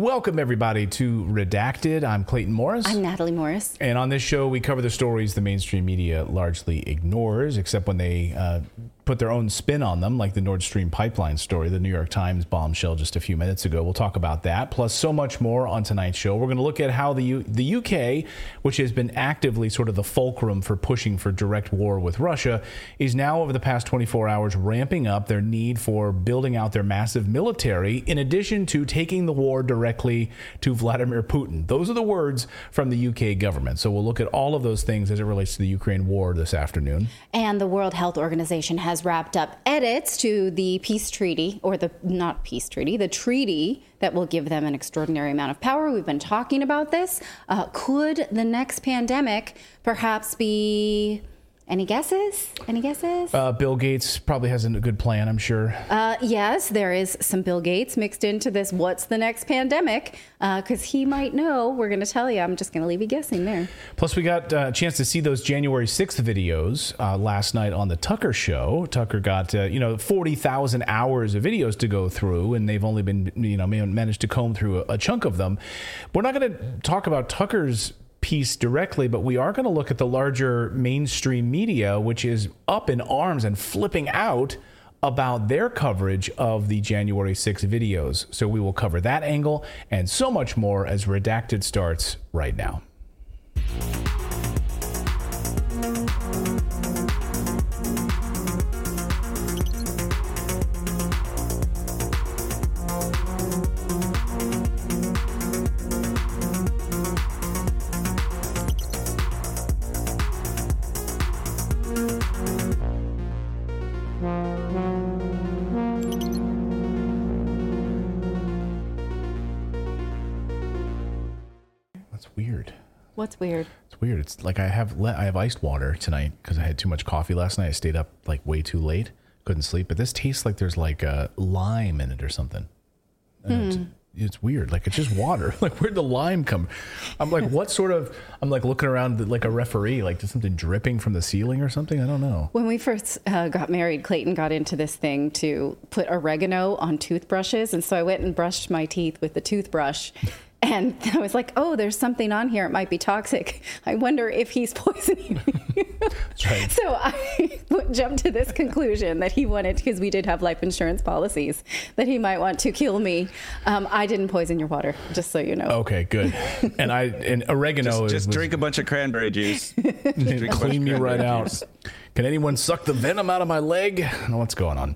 Welcome, everybody, to Redacted. I'm Clayton Morris. I'm Natalie Morris. And on this show, we cover the stories the mainstream media largely ignores, except when they put their own spin on them, like the Nord Stream pipeline story, the New York Times bombshell just a few minutes ago. We'll talk about that, plus so much more on tonight's show. We're going to look at how the UK, which has been actively sort of the fulcrum for pushing for direct war with Russia, is now, over the past 24 hours, ramping up their need for building out their massive military, in addition to taking the war directly to Vladimir Putin. Those are the words from the UK government. So we'll look at all of those things as it relates to the Ukraine war this afternoon. And the World Health Organization has wrapped up edits to the peace treaty, or the treaty that will give them an extraordinary amount of power. We've been talking about this. Could the next pandemic perhaps be... Any guesses? Bill Gates probably has a good plan, I'm sure. Yes, there is some Bill Gates mixed into this. What's the next pandemic? Because he might know. We're going to tell you. I'm just going to leave you guessing there. Plus, we got a chance to see those January 6th videos last night on the Tucker Show. Tucker got 40,000 hours of videos to go through, and they've only been managed to comb through a chunk of them. We're not going to talk about Tucker's piece directly, but we are going to look at the larger mainstream media, which is up in arms and flipping out about their coverage of the January 6 videos. So we will cover that angle and so much more as Redacted starts right now. What's weird? It's weird. It's like I have iced water tonight because I had too much coffee last night. I stayed up like way too late, couldn't sleep. But this tastes like there's like a lime in it or something. It's weird. Like it's just water. Like where'd the lime come? I'm like, what sort of? I'm like looking around like a referee. Like there's something dripping from the ceiling or something. I don't know. When we first got married, Clayton got into this thing to put oregano on toothbrushes, and so I went and brushed my teeth with the toothbrush. And I was like, oh, there's something on here. It might be toxic. I wonder if he's poisoning me. That's right. So I jumped to this conclusion that he wanted, because we did have life insurance policies, that he might want to kill me. I didn't poison your water, just so you know. Okay, good. And oregano just drink a bunch of cranberry juice. Clean me right out. Can anyone suck the venom out of my leg? What's going on?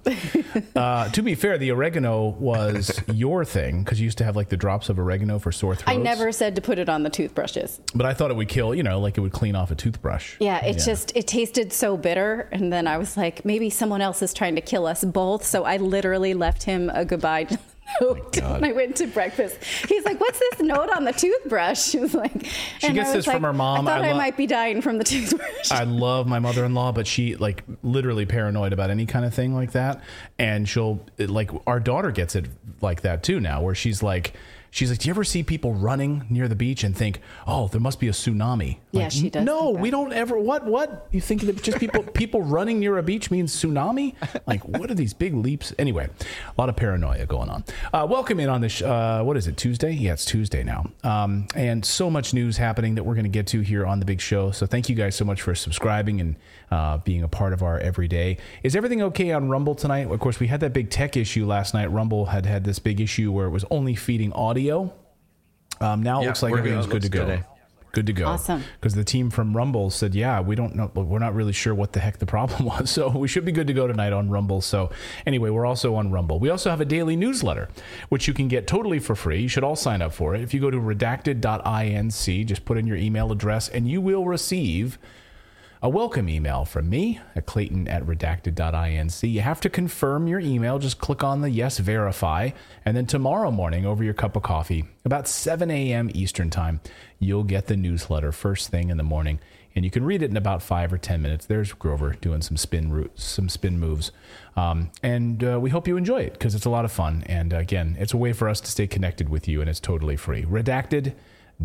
To be fair, the oregano was your thing because you used to have like the drops of oregano for sore throats. I never said to put it on the toothbrushes. But I thought it would kill, like it would clean off a toothbrush. Yeah, it tasted so bitter. And then I was like, maybe someone else is trying to kill us both. So I literally left him a goodbye note when I went to breakfast. He's like, what's this note on the toothbrush? She was like, she gets this from her mom. I thought I might be dying from the toothbrush. I love my mother-in-law, but she like literally paranoid about any kind of thing like that. And our daughter gets it like that too now, where she's like, do you ever see people running near the beach and think, oh, there must be a tsunami? Yeah, she does. No, we don't ever. What? You think that just people running near a beach means tsunami? Like, what are these big leaps? Anyway, a lot of paranoia going on. Welcome in on this, what is it, Tuesday? Yeah, it's Tuesday now. And so much news happening that we're going to get to here on the big show. So thank you guys so much for subscribing and being a part of our everyday. Is everything okay on Rumble tonight? Of course, we had that big tech issue last night. Rumble had this big issue where it was only feeding audio. Now it looks like everything's good to go. Today. Good to go. Awesome. Because the team from Rumble said, yeah, we don't know, we're not really sure what the heck the problem was. So we should be good to go tonight on Rumble. So anyway, we're also on Rumble. We also have a daily newsletter, which you can get totally for free. You should all sign up for it. If you go to redacted.inc, just put in your email address and you will receive a welcome email from me at clayton@redacted.inc. You have to confirm your email. Just click on the yes, verify. And then tomorrow morning over your cup of coffee, about 7 a.m. Eastern time, you'll get the newsletter first thing in the morning. And you can read it in about 5 or 10 minutes. There's Grover doing some spin moves. And we hope you enjoy it because it's a lot of fun. And again, it's a way for us to stay connected with you, and it's totally free. Redacted.inc.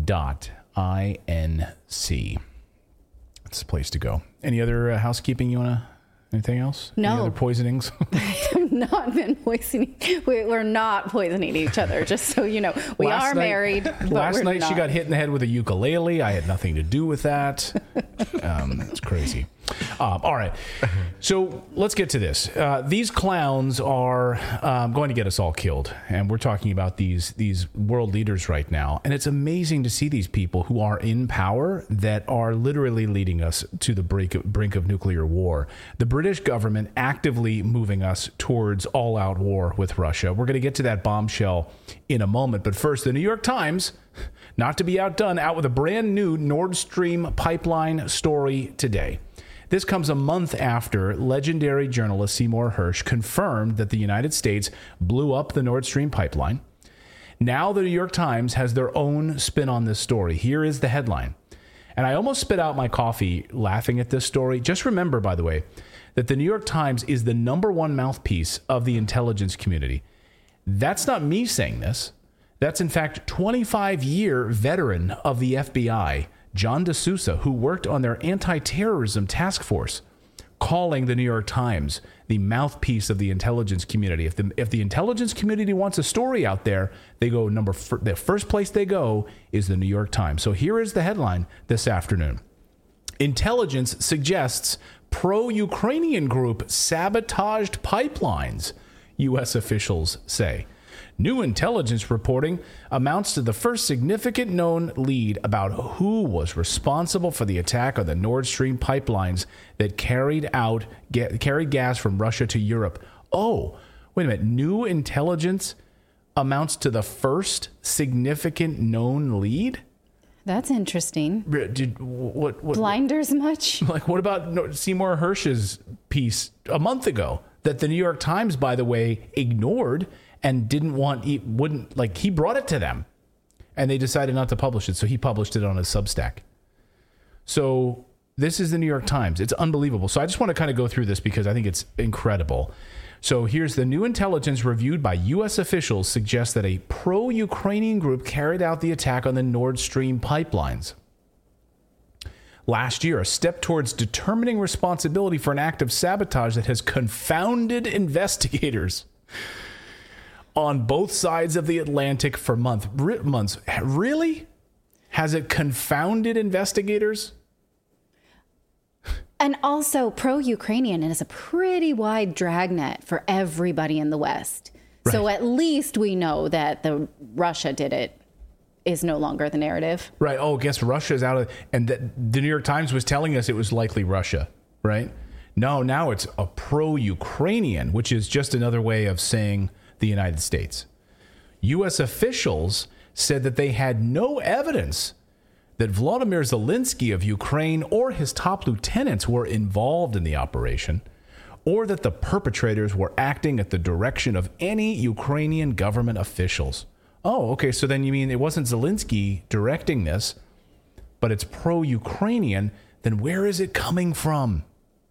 It's the place to go. Any other housekeeping you want to... Anything else? No. Any other poisonings? not been poisoning. We're not poisoning each other, just so you know. We are married, but last night not. She got hit in the head with a ukulele. I had nothing to do with that. It's crazy. All right. So let's get to this. These clowns are going to get us all killed. And we're talking about these world leaders right now. And it's amazing to see these people who are in power that are literally leading us to the brink of nuclear war. The British government actively moving us towards all-out war with Russia. We're going to get to that bombshell in a moment. But first, the New York Times, not to be outdone, out with a brand new Nord Stream pipeline story today. This comes a month after legendary journalist Seymour Hersh confirmed that the United States blew up the Nord Stream pipeline. Now the New York Times has their own spin on this story. Here is the headline. And I almost spit out my coffee laughing at this story. Just remember, by the way, that the New York Times is the #1 mouthpiece of the intelligence community. That's not me saying this. That's, in fact, 25-year veteran of the FBI, John DeSouza, who worked on their anti-terrorism task force, calling the New York Times the mouthpiece of the intelligence community. If the intelligence community wants a story out there, they go the first place they go is the New York Times. So here is the headline this afternoon. Intelligence suggests pro-Ukrainian group sabotaged pipelines, U.S. officials say. New intelligence reporting amounts to the first significant known lead about who was responsible for the attack on the Nord Stream pipelines that carried gas from Russia to Europe. Oh, wait a minute. New intelligence amounts to the first significant known lead? That's interesting. What Blinders much? Like, what about Seymour Hersh's piece a month ago that the New York Times, by the way, ignored and he brought it to them and they decided not to publish it. So he published it on his Substack. So this is the New York Times. It's unbelievable. So I just want to kind of go through this because I think it's incredible. So here's the new intelligence reviewed by U.S. officials suggests that a pro-Ukrainian group carried out the attack on the Nord Stream pipelines last year, a step towards determining responsibility for an act of sabotage that has confounded investigators on both sides of the Atlantic for months. Really? Has it confounded investigators? And also, pro-Ukrainian is a pretty wide dragnet for everybody in the West. Right. So at least we know that the Russia did it is no longer the narrative. Right. Oh, I guess Russia's out of... And the New York Times was telling us it was likely Russia, right? No, now it's a pro-Ukrainian, which is just another way of saying the United States. U.S. officials said that they had no evidence that Volodymyr Zelensky of Ukraine or his top lieutenants were involved in the operation, or that the perpetrators were acting at the direction of any Ukrainian government officials. Oh, okay, so then you mean it wasn't Zelensky directing this, but it's pro-Ukrainian, then where is it coming from?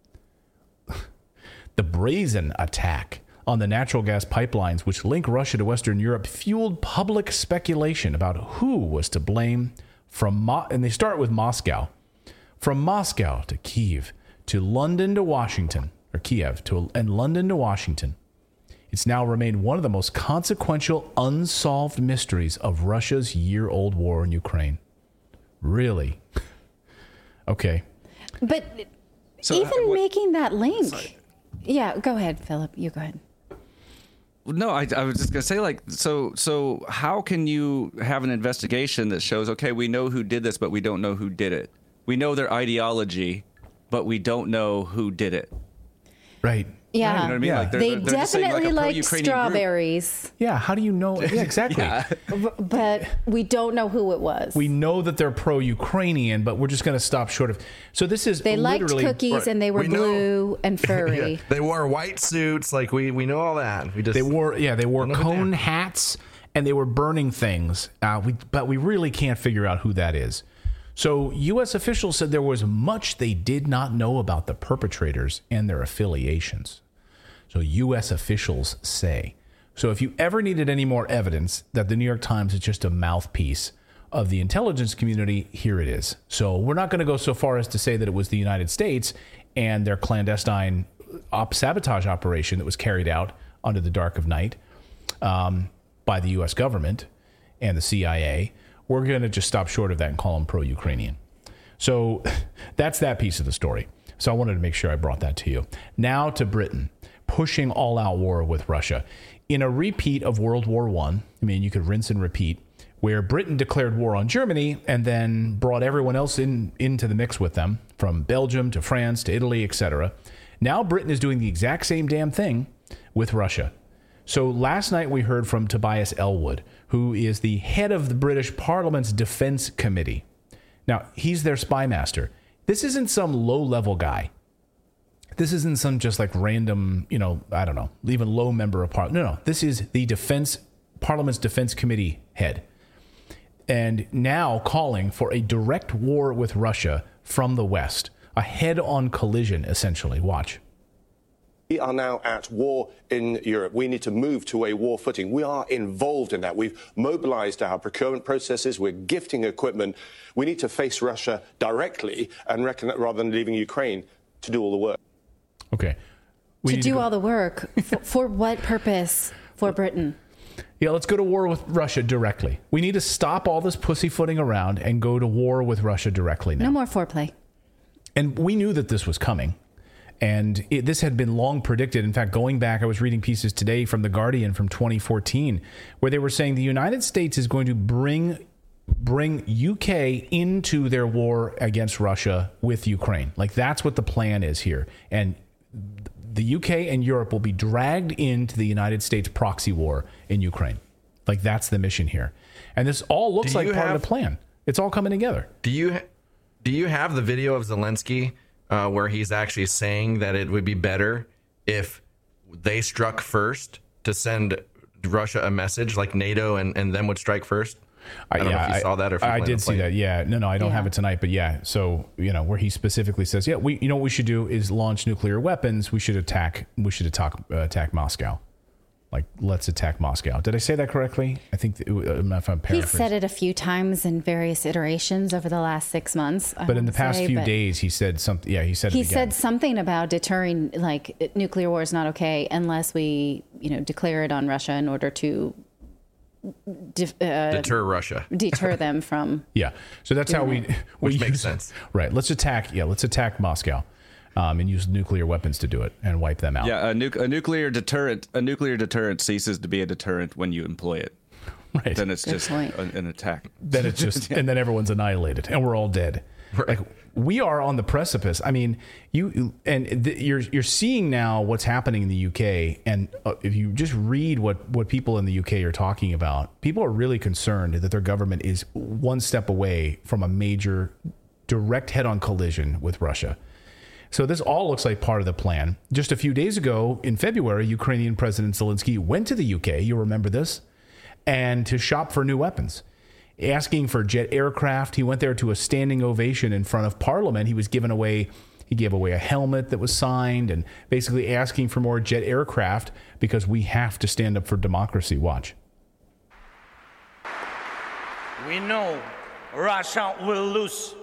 The brazen attack on the natural gas pipelines which link Russia to Western Europe fueled public speculation about who was to blame and they start with Moscow. From Moscow to Kiev to London to Washington, or Kiev and London to Washington. It's now remained one of the most consequential unsolved mysteries of Russia's year-old war in Really? Okay. But so, making that link. Sorry. Yeah, go ahead, Philip. You go ahead. No, I was just going to say, like, so how can you have an investigation that shows, okay, we know who did this, but we don't know who did it. We know their ideology, but we don't know who did it. Right. Yeah. You know what I mean? Yeah. Like they definitely like strawberries. Group. Yeah. How do you know? Yeah, exactly. Yeah. But we don't know who it was. We know that they're pro-Ukrainian, but we're just going to stop short of. So this is they liked cookies and they were blue and furry. Yeah. They wore white suits. Like we know all that. They wore cone hats and they were burning things. But we really can't figure out who that is. So U.S. officials said there was much they did not know about the perpetrators and their affiliations. So U.S. officials say. So if you ever needed any more evidence that the New York Times is just a mouthpiece of the intelligence community, here it is. So we're not going to go so far as to say that it was the United States and their clandestine sabotage operation that was carried out under the dark of night by the U.S. government and the CIA. We're going to just stop short of that and call them pro-Ukrainian. So that's that piece of the story. So I wanted to make sure I brought that to you. Now to Britain, pushing all-out war with Russia. In a repeat of World War I mean, you could rinse and repeat, where Britain declared war on Germany and then brought everyone else into the mix with them, from Belgium to France to Italy, etc. Now Britain is doing the exact same damn thing with Russia. So last night we heard from Tobias Ellwood, who is the head of the British Parliament's Defense Committee. Now, he's their spy master. This isn't some low-level guy. This isn't some just like random, I don't know, even low member of Parliament. No. This is the Parliament's Defense Committee head. And now calling for a direct war with Russia from the West. A head-on collision, essentially. Watch. We are now at war in Europe. We need to move to a war footing. We are involved in that. We've mobilized our procurement processes. We're gifting equipment. We need to face Russia directly and rather than leaving Ukraine to do all the work. Okay. To do all the work. For what purpose for Britain? Yeah, let's go to war with Russia directly. We need to stop all this pussyfooting around and go to war with Russia directly now. No more foreplay. And we knew that this was coming. And this had been long predicted. In fact, going back, I was reading pieces today from The Guardian from 2014, where they were saying the United States is going to bring UK into their war against Russia with Ukraine. Like, that's what the plan is here. And the UK and Europe will be dragged into the United States proxy war in Ukraine. Like, that's the mission here. And this all looks like part of the plan. It's all coming together. Do you have the video of Zelensky where he's actually saying that it would be better if they struck first to send Russia a message, like NATO and them would strike first? I don't know if you saw that or if you I did see that. Yeah. No, I don't have it tonight, but yeah. So, where he specifically says, what we should do is launch nuclear weapons. We should attack Moscow. Like, let's attack Moscow. Did I say that correctly? I think if I'm paraphrasing. He said it a few times in various iterations over the last 6 months. But in the past few days, he said something. Yeah, he said it again. He said something about deterring, like, nuclear war is not okay unless we, declare it on Russia in order to deter Russia, deter them from. Yeah. So that's how which makes sense. Right. Let's attack Moscow. And use nuclear weapons to do it and wipe them out. Yeah, a nuclear deterrent ceases to be a deterrent when you employ it. Right. Then it's just an attack. Then it's just, and then everyone's annihilated, and we're all dead. Right. Like, we are on the precipice. I mean, you're seeing now what's happening in the UK, and if you just read what people in the UK are talking about, people are really concerned that their government is one step away from a major direct head-on collision with Russia. So this all looks like part of the plan. Just a few days ago, in February, Ukrainian President Zelensky went to the UK, you remember this, and to shop for new weapons, asking for jet aircraft. He went there to a standing ovation in front of Parliament. He gave away a helmet that was signed and basically asking for more jet aircraft because we have to stand up for democracy. Watch. We know Russia will lose.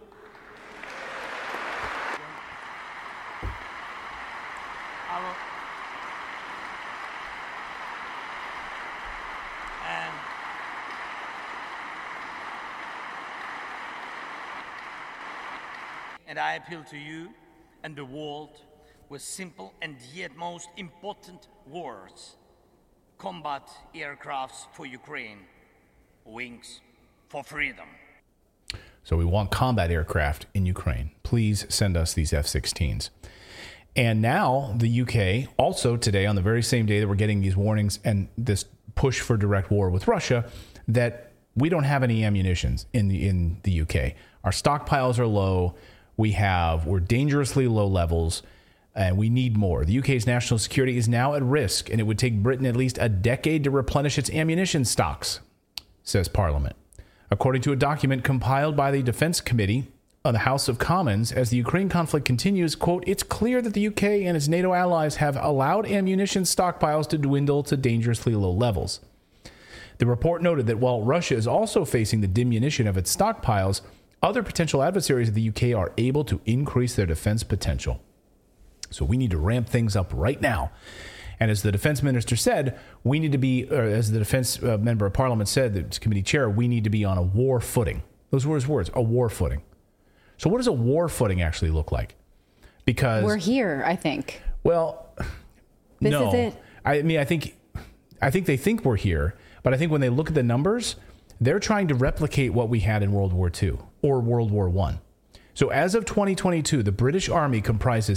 And I appeal to you and the world with simple and yet most important words. Combat aircrafts for Ukraine. Wings for freedom. So we want combat aircraft in Ukraine. Please send us these F-16s. And now the UK, also today, on the very same day that we're getting these warnings and this push for direct war with Russia, that we don't have any ammunitions in the UK. Our stockpiles are low. We're dangerously low levels, and we need more. The UK's national security is now at risk, and it would take Britain at least a decade to replenish its ammunition stocks, says Parliament. According to a document compiled by the Defense Committee of the House of Commons, as the Ukraine conflict continues, quote, it's clear that the UK and its NATO allies have allowed ammunition stockpiles to dwindle to dangerously low levels. The report noted that while Russia is also facing the diminution of its stockpiles, other potential adversaries of the UK are able to increase their defense potential. So we need to ramp things up right now. And as the defense minister said, we need to be, or as the defense member of parliament said, the committee chair, we need to be on a war footing. Those were his words, a war footing. So what does a war footing actually look like? Because we're here, I think. Well, This no. is it. I mean, I think they think we're here, but I think when they look at the numbers, they're trying to replicate what we had in World War II or World War I. So as of 2022, the British Army comprises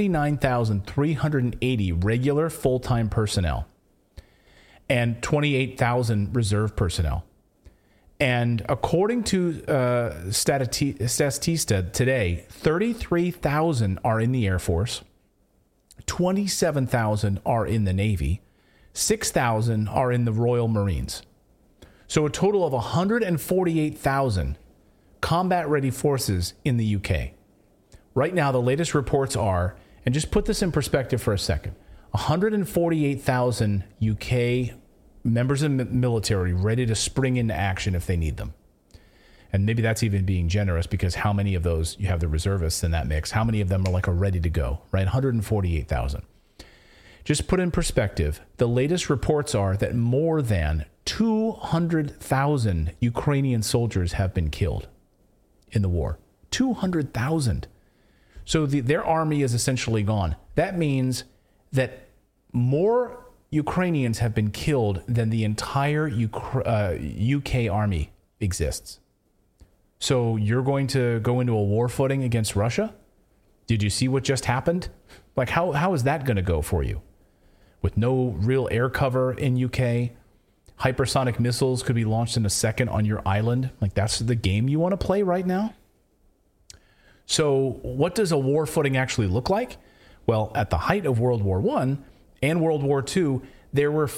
79,380 regular full-time personnel and 28,000 reserve personnel. And according to Statista today, 33,000 are in the Air Force, 27,000 are in the Navy, 6,000 are in the Royal Marines. So a total of 148,000 combat-ready forces in the UK. Right now, the latest reports are, and just put this in perspective for a second, 148,000 UK members of the military ready to spring into action if they need them. And maybe that's even being generous, because how many of those, you have the reservists in that mix, how many of them are like a ready to go, right? 148,000. Just put in perspective, the latest reports are that more than 200,000 Ukrainian soldiers have been killed in the war. 200,000. So their army is essentially gone. That means that more Ukrainians have been killed than the entire UK army exists. So you're going to go into a war footing against Russia? Did you see what just happened? Like, how is that going to go for you? With no real air cover in UK, hypersonic missiles could be launched in a second on your island. Like, that's the game you want to play right now? So what does a war footing actually look like? Well, at the height of World War I and World War II, there were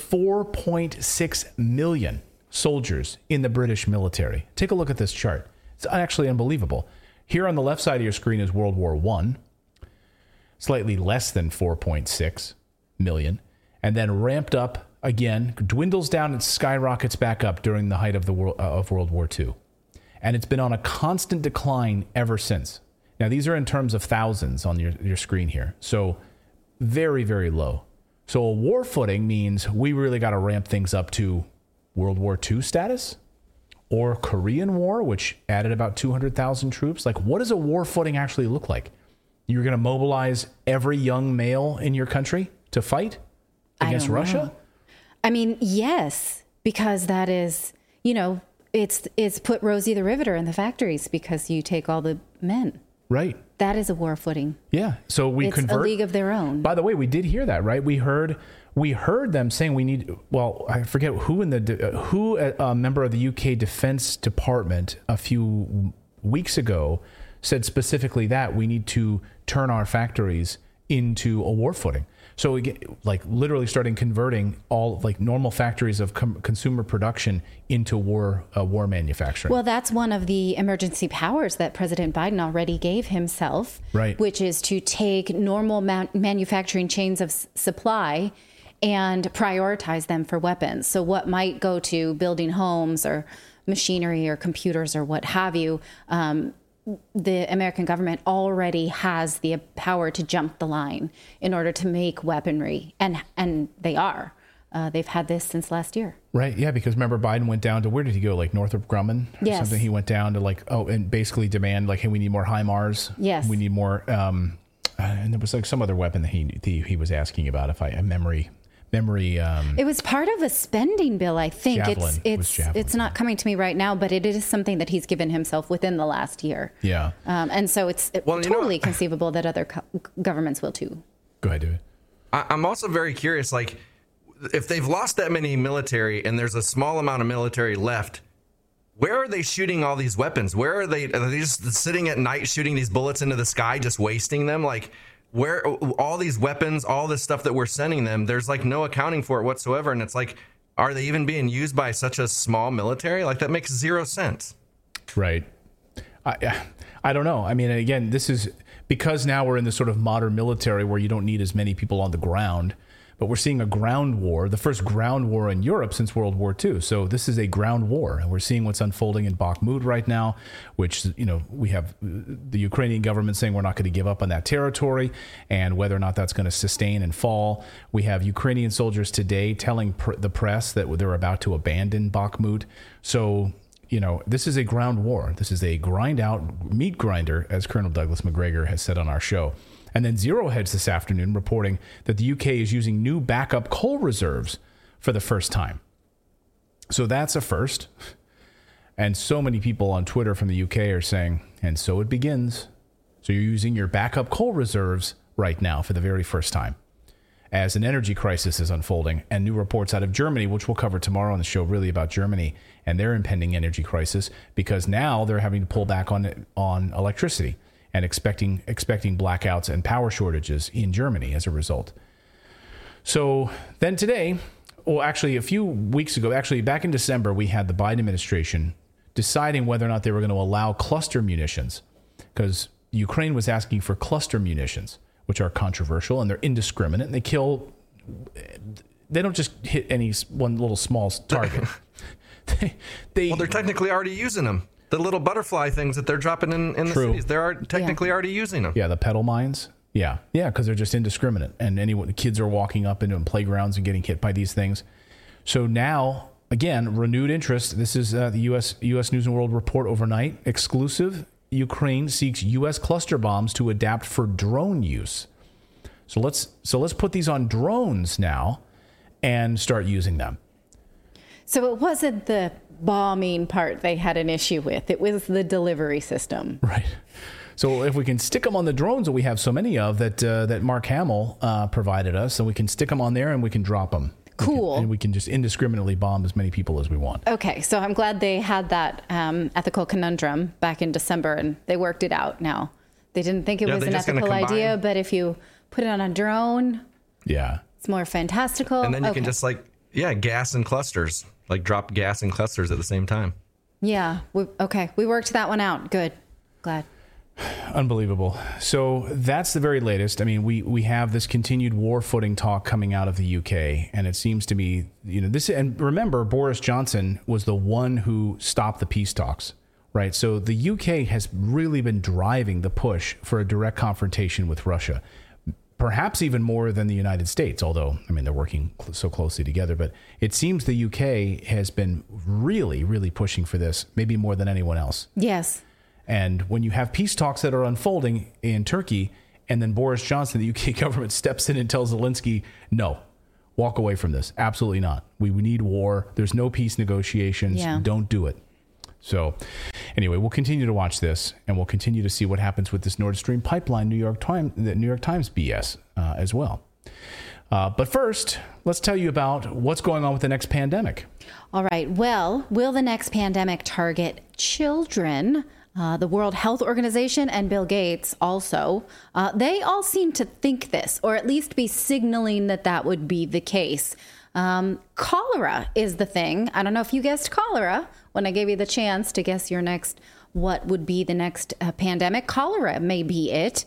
4.6 million soldiers in the British military. Take a look at this chart. It's actually unbelievable. Here on the left side of your screen is World War I, slightly less than 4.6 million, and then ramped up again, dwindles down and skyrockets back up during the height of World War II. And it's been on a constant decline ever since. Now, these are in terms of thousands on your screen here. So very, very low. So a war footing means we really got to ramp things up to World War II status or Korean War, which added about 200,000 troops. Like, what does a war footing actually look like? You're going to mobilize every young male in your country to fight against Russia? I mean, yes, because that is, it's put Rosie the Riveter in the factories because you take all the men. Right. That is a war footing. Yeah. So it's a league of their own. By the way, we did hear that, right? We heard them saying we need. Well, I forget who a member of the UK Defense Department a few weeks ago said specifically that we need to turn our factories into a war footing. So we get, like, literally starting converting all like normal factories of consumer production into war manufacturing. Well, that's one of the emergency powers that President Biden already gave himself, right? Which is to take normal manufacturing chains of supply and prioritize them for weapons. So what might go to building homes or machinery or computers or what have you, the American government already has the power to jump the line in order to make weaponry. And they are. They've had this since last year. Right. Yeah. Because remember, Biden went down to, where did he go? Like Northrop Grumman or yes. something? He went down to and basically demand hey, we need more HIMARS. Yes. We need more. And there was like some other weapon that he was asking about, if I memory. It was part of a spending bill, I think. Javelin. It's not coming to me right now, but it is something that he's given himself within the last year. Yeah. And so it's totally conceivable that other governments will too. Go ahead, David. I'm also very curious, like, if they've lost that many military and there's a small amount of military left, where are they shooting all these weapons? Where are they just sitting at night shooting these bullets into the sky, just wasting them? Like, where all these weapons, all this stuff that we're sending them, there's like no accounting for it whatsoever. And it's like, are they even being used by such a small military? Like, that makes zero sense. Right. I don't know. I mean, again, this is because now we're in this sort of modern military where you don't need as many people on the ground. but we're seeing a ground war, the first ground war in Europe since World War II. So this is a ground war, and we're seeing what's unfolding in Bakhmut right now, which, we have the Ukrainian government saying we're not going to give up on that territory, and whether or not that's going to sustain and fall. We have Ukrainian soldiers today telling the press that they're about to abandon Bakhmut. So, this is a ground war. This is a meat grinder, as Colonel Douglas Macgregor has said on our show. And then Zero Hedge this afternoon reporting that the UK is using new backup coal reserves for the first time. So that's a first. And so many people on Twitter from the UK are saying, and so it begins. So you're using your backup coal reserves right now for the very first time, as an energy crisis is unfolding, and new reports out of Germany, which we'll cover tomorrow on the show, really about Germany and their impending energy crisis, because now they're having to pull back on electricity and expecting blackouts and power shortages in Germany as a result. So then today, actually a few weeks ago, back in December, we had the Biden administration deciding whether or not they were going to allow cluster munitions, because Ukraine was asking for cluster munitions, which are controversial and they're indiscriminate, and they don't just hit any one little small target. They're technically already using them. The little butterfly things that they're dropping in the cities, they're technically already using them. Yeah, the pedal mines. Yeah, because they're just indiscriminate. And the kids are walking up into playgrounds and getting hit by these things. So now, again, renewed interest. This is the U.S. News and World Report overnight. Exclusive. Ukraine seeks U.S. cluster bombs to adapt for drone use. So let's put these on drones now and start using them. So it wasn't the bombing part they had an issue with. It was the delivery system. Right. So if we can stick them on the drones that we have so many of that Mark Hamill provided us, so we can stick them on there and we can drop them. Cool. And we can just indiscriminately bomb as many people as we want. Okay, so I'm glad they had that ethical conundrum back in December, and they worked it out now. They didn't think it was an ethical idea, but if you put it on a drone, it's more fantastical. And then you can just gas in clusters, drop gas in clusters at the same time. Yeah. We worked that one out. Good. Glad. Unbelievable. So that's the very latest. I mean, we have this continued war footing talk coming out of the UK, and it seems to me, this. And remember, Boris Johnson was the one who stopped the peace talks, right? So the UK has really been driving the push for a direct confrontation with Russia, perhaps even more than the United States. Although, I mean, they're working so closely together, but it seems the UK has been really, really pushing for this, maybe more than anyone else. Yes. And when you have peace talks that are unfolding in Turkey, and then Boris Johnson, the UK government, steps in and tells Zelensky, no, walk away from this. Absolutely not. We need war. There's no peace negotiations. Yeah. Don't do it. So anyway, we'll continue to watch this, and we'll continue to see what happens with this Nord Stream pipeline, the New York Times BS as well. But first, let's tell you about what's going on with the next pandemic. All right. Well, will the next pandemic target children? The World Health Organization and Bill Gates also, they all seem to think this, or at least be signaling that would be the case. Cholera is the thing. I don't know if you guessed cholera when I gave you the chance to guess what would be the next pandemic. Cholera may be it.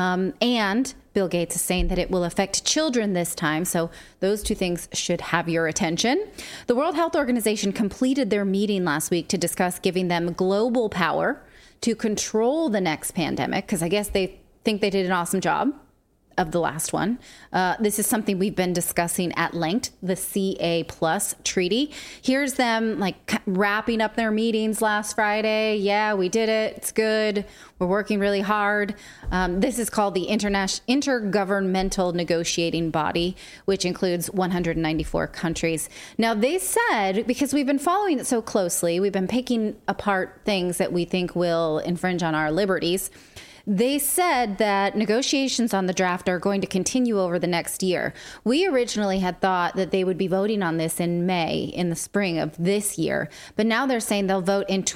And Bill Gates is saying that it will affect children this time. So those two things should have your attention. The World Health Organization completed their meeting last week to discuss giving them global power to control the next pandemic, because I guess they think they did an awesome job of the last one. This is something we've been discussing at length, the CA Plus treaty. Here's them wrapping up their meetings last Friday. Yeah, we did it. It's good. We're working really hard. This is called the Intergovernmental Negotiating Body, which includes 194 countries. Now, they said, because we've been following it so closely, we've been picking apart things that we think will infringe on our liberties. They said that negotiations on the draft are going to continue over the next year. We originally had thought that they would be voting on this in May, in the spring of this year. But now they're saying they'll vote in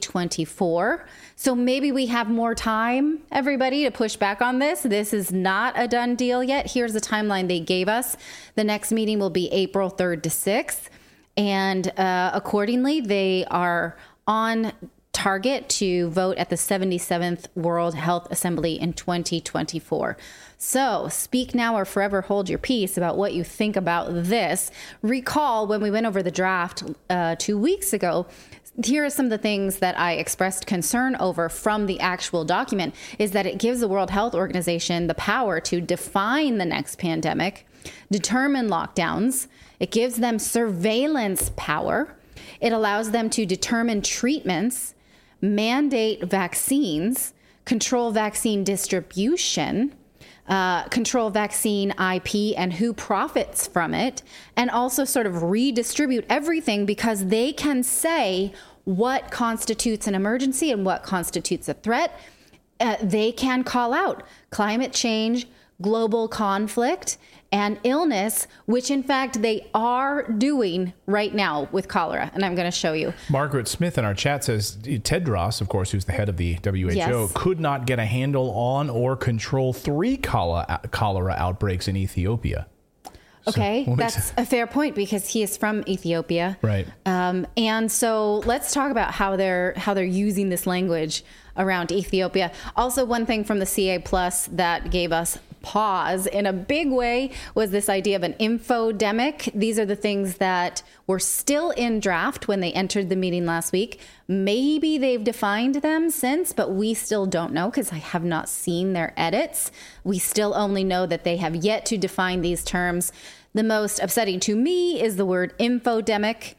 2024. So maybe we have more time, everybody, to push back on this. This is not a done deal yet. Here's the timeline they gave us. The next meeting will be April 3rd to 6th. And accordingly, they are on target to vote at the 77th World Health Assembly in 2024. So speak now or forever hold your peace about what you think about this. Recall when we went over the draft 2 weeks ago, here are some of the things that I expressed concern over from the actual document is that it gives the World Health Organization the power to define the next pandemic, determine lockdowns. It gives them surveillance power. It allows them to determine treatments, mandate vaccines, control vaccine distribution, control vaccine IP and who profits from it, and also sort of redistribute everything because they can say what constitutes an emergency and what constitutes a threat. They can call out climate change, global conflict, and illness, which in fact they are doing right now with cholera. And I'm going to show you. Margaret Smith in our chat says Tedros, of course, who's the head of the WHO, Yes. could not get a handle on or control 3 cholera outbreaks in Ethiopia. Okay, what makes that's a fair point because he is from Ethiopia. Right. And so let's talk about how they're using this language around Ethiopia. Also, one thing from the CA Plus that gave us pause in a big way was this idea of an infodemic. These are the things that were still in draft when they entered the meeting last week. Maybe they've defined them since, but we still don't know because I have not seen their edits. We still only know that they have yet to define these terms. The most upsetting to me is the word infodemic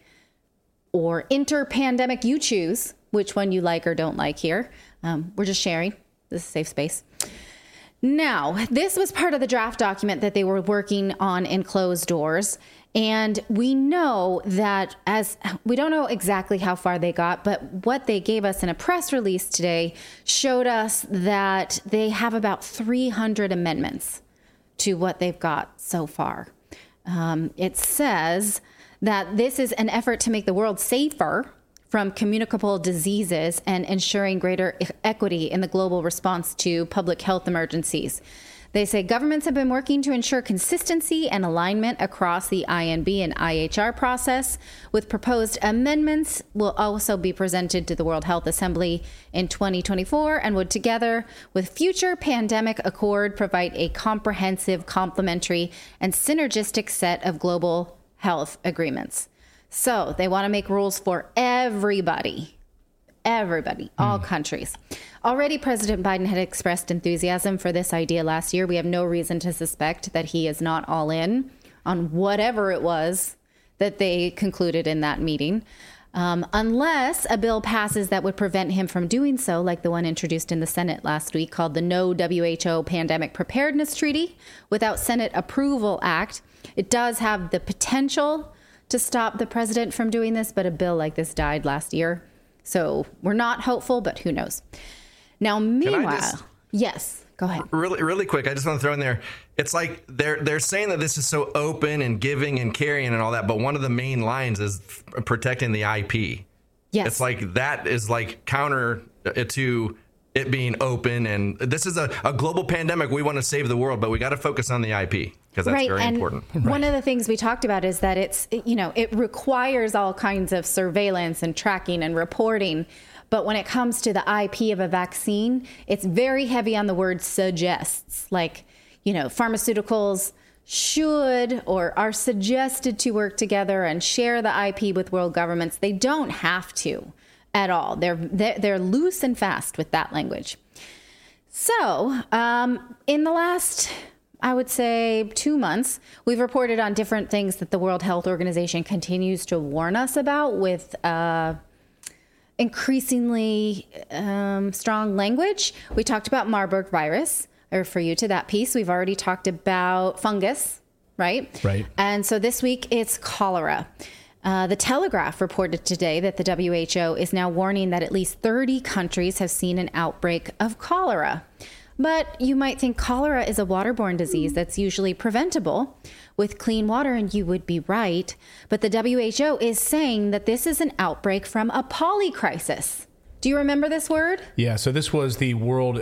or interpandemic. You choose which one you like or don't like here. We're just sharing. This is a safe space. Now, this was part of the draft document that they were working on in closed doors. And we know that we don't know exactly how far they got, but what they gave us in a press release today showed us that they have about 300 amendments to what they've got so far. It says that this is an effort to make the world safer from communicable diseases and ensuring greater equity in the global response to public health emergencies. They say governments have been working to ensure consistency and alignment across the INB and IHR process, with proposed amendments will also be presented to the World Health Assembly in 2024 and would, together with future pandemic accord, provide a comprehensive, complementary, and synergistic set of global health agreements. So they want to make rules for everybody, all countries. Already, President Biden had expressed enthusiasm for this idea last year. We have no reason to suspect that he is not all in on whatever it was that they concluded in that meeting, unless a bill passes that would prevent him from doing so, like the one introduced in the Senate last week called the No WHO Pandemic Preparedness Treaty without Senate Approval Act. It does have the potential to stop the president from doing this, but a bill like this died last year. So we're not hopeful, but who knows? Now, meanwhile, yes, go ahead. Really quick, I just want to throw in there. It's like they're saying that this is so open and giving and caring and all that, but one of the main lines is protecting the IP. Yes. It's like that is like counter to it being open, and this is a global pandemic. We want to save the world, but we got to focus on the IP because that's very important. One of the things we talked about is that it requires all kinds of surveillance and tracking and reporting. But when it comes to the IP of a vaccine, it's very heavy on the word suggests, like, pharmaceuticals should or are suggested to work together and share the IP with world governments. They don't have to at all. They're loose and fast with that language. So in the last, I would say, 2 months, we've reported on different things that the World Health Organization continues to warn us about with increasingly strong language. We talked about Marburg virus. I refer you to that piece. We've already talked about fungus, right? Right. And so this week it's cholera. The Telegraph reported today that the WHO is now warning that at least 30 countries have seen an outbreak of cholera. But you might think cholera is a waterborne disease that's usually preventable with clean water, and you would be right. But the WHO is saying that this is an outbreak from a polycrisis. Do you remember this word? Yeah, so this was the World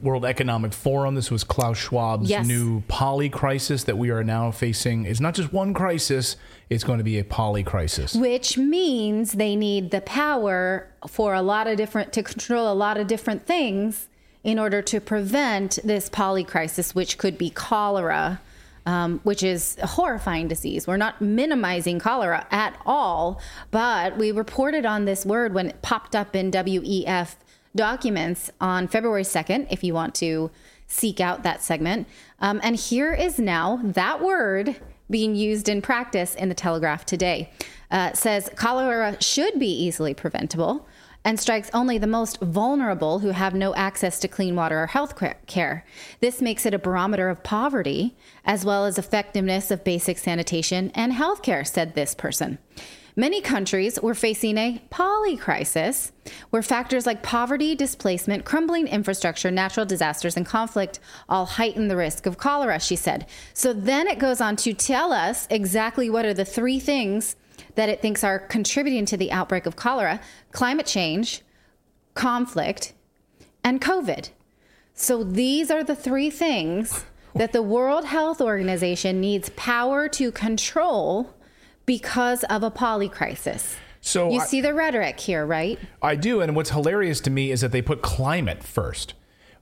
World Economic Forum. This was Klaus Schwab's Yes. new poly crisis that we are now facing. It's not just one crisis, it's going to be a poly crisis. Which means they need the power for to control a lot of different things in order to prevent this poly crisis, which could be cholera, which is a horrifying disease. We're not minimizing cholera at all, but we reported on this word when it popped up in WEF documents on February 2nd, if you want to seek out that segment. And here is now that word being used in practice in the Telegraph today. It says cholera should be easily preventable and strikes only the most vulnerable who have no access to clean water or health care. This makes it a barometer of poverty, as well as effectiveness of basic sanitation and health care, said this person. Many countries were facing a poly crisis, where factors like poverty, displacement, crumbling infrastructure, natural disasters, and conflict all heighten the risk of cholera, she said. So then it goes on to tell us exactly what are the three things that it thinks are contributing to the outbreak of cholera: climate change, conflict, and COVID. So these are the three things that the World Health Organization needs power to control because of a poly crisis. So you see the rhetoric here, right? I do, and what's hilarious to me is that they put climate first.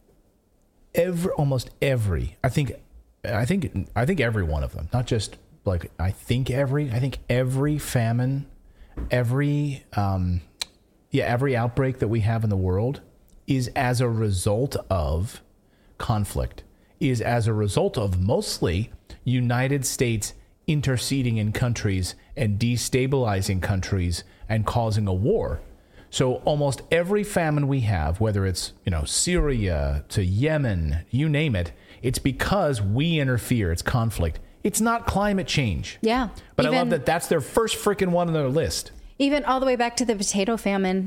Almost every, I think every one of them, not just like I think every famine, every outbreak that we have in the world is as a result of conflict, is as a result of mostly United States interceding in countries and destabilizing countries and causing a war. So almost every famine we have, whether it's, Syria to Yemen, you name it, it's because we interfere. It's conflict. It's not climate change. Yeah. But I love that that's their first freaking one on their list. Even all the way back to the potato famine,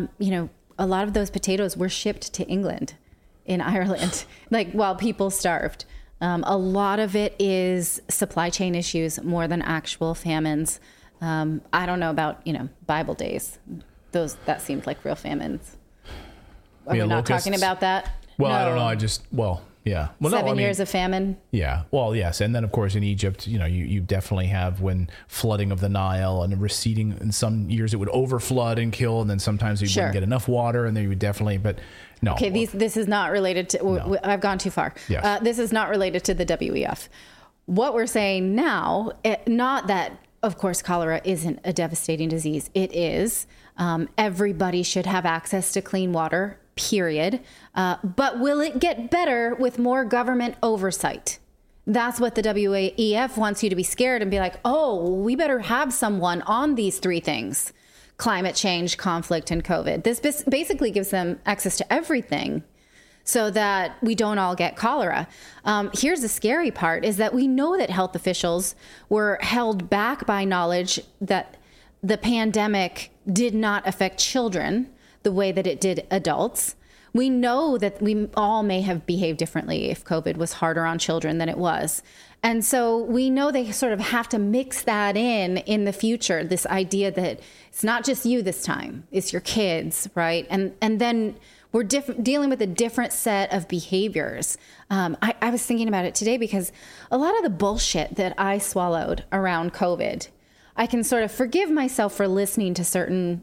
a lot of those potatoes were shipped to England in Ireland, while people starved. A lot of it is supply chain issues more than actual famines. I don't know about, Bible days. That seemed like real famines. Are we not talking about that? Well, No. I don't know. Yeah. Well, 7 years of famine. Yeah. Well, yes. And then, of course, in Egypt, you definitely have when flooding of the Nile and receding. In some years, it would overflood and kill. And then sometimes you wouldn't get enough water. And then you would definitely, but no. Okay. This is not related to, No. I've gone too far. Yes. This is not related to the WEF. What we're saying now, not that, of course, cholera isn't a devastating disease. It is. Everybody should have access to clean water, period. But will it get better with more government oversight? That's what the WEF wants you to be scared and be like, oh, we better have someone on these three things: climate change, conflict, and COVID. This basically gives them access to everything so that we don't all get cholera. Here's the scary part, is that we know that health officials were held back by knowledge that the pandemic did not affect children the way that it did adults. We know that we all may have behaved differently if COVID was harder on children than it was. And so we know they sort of have to mix that in the future, this idea that it's not just you this time, it's your kids, right? And then we're dealing with a different set of behaviors. I was thinking about it today because a lot of the bullshit that I swallowed around COVID, I can sort of forgive myself for listening to certain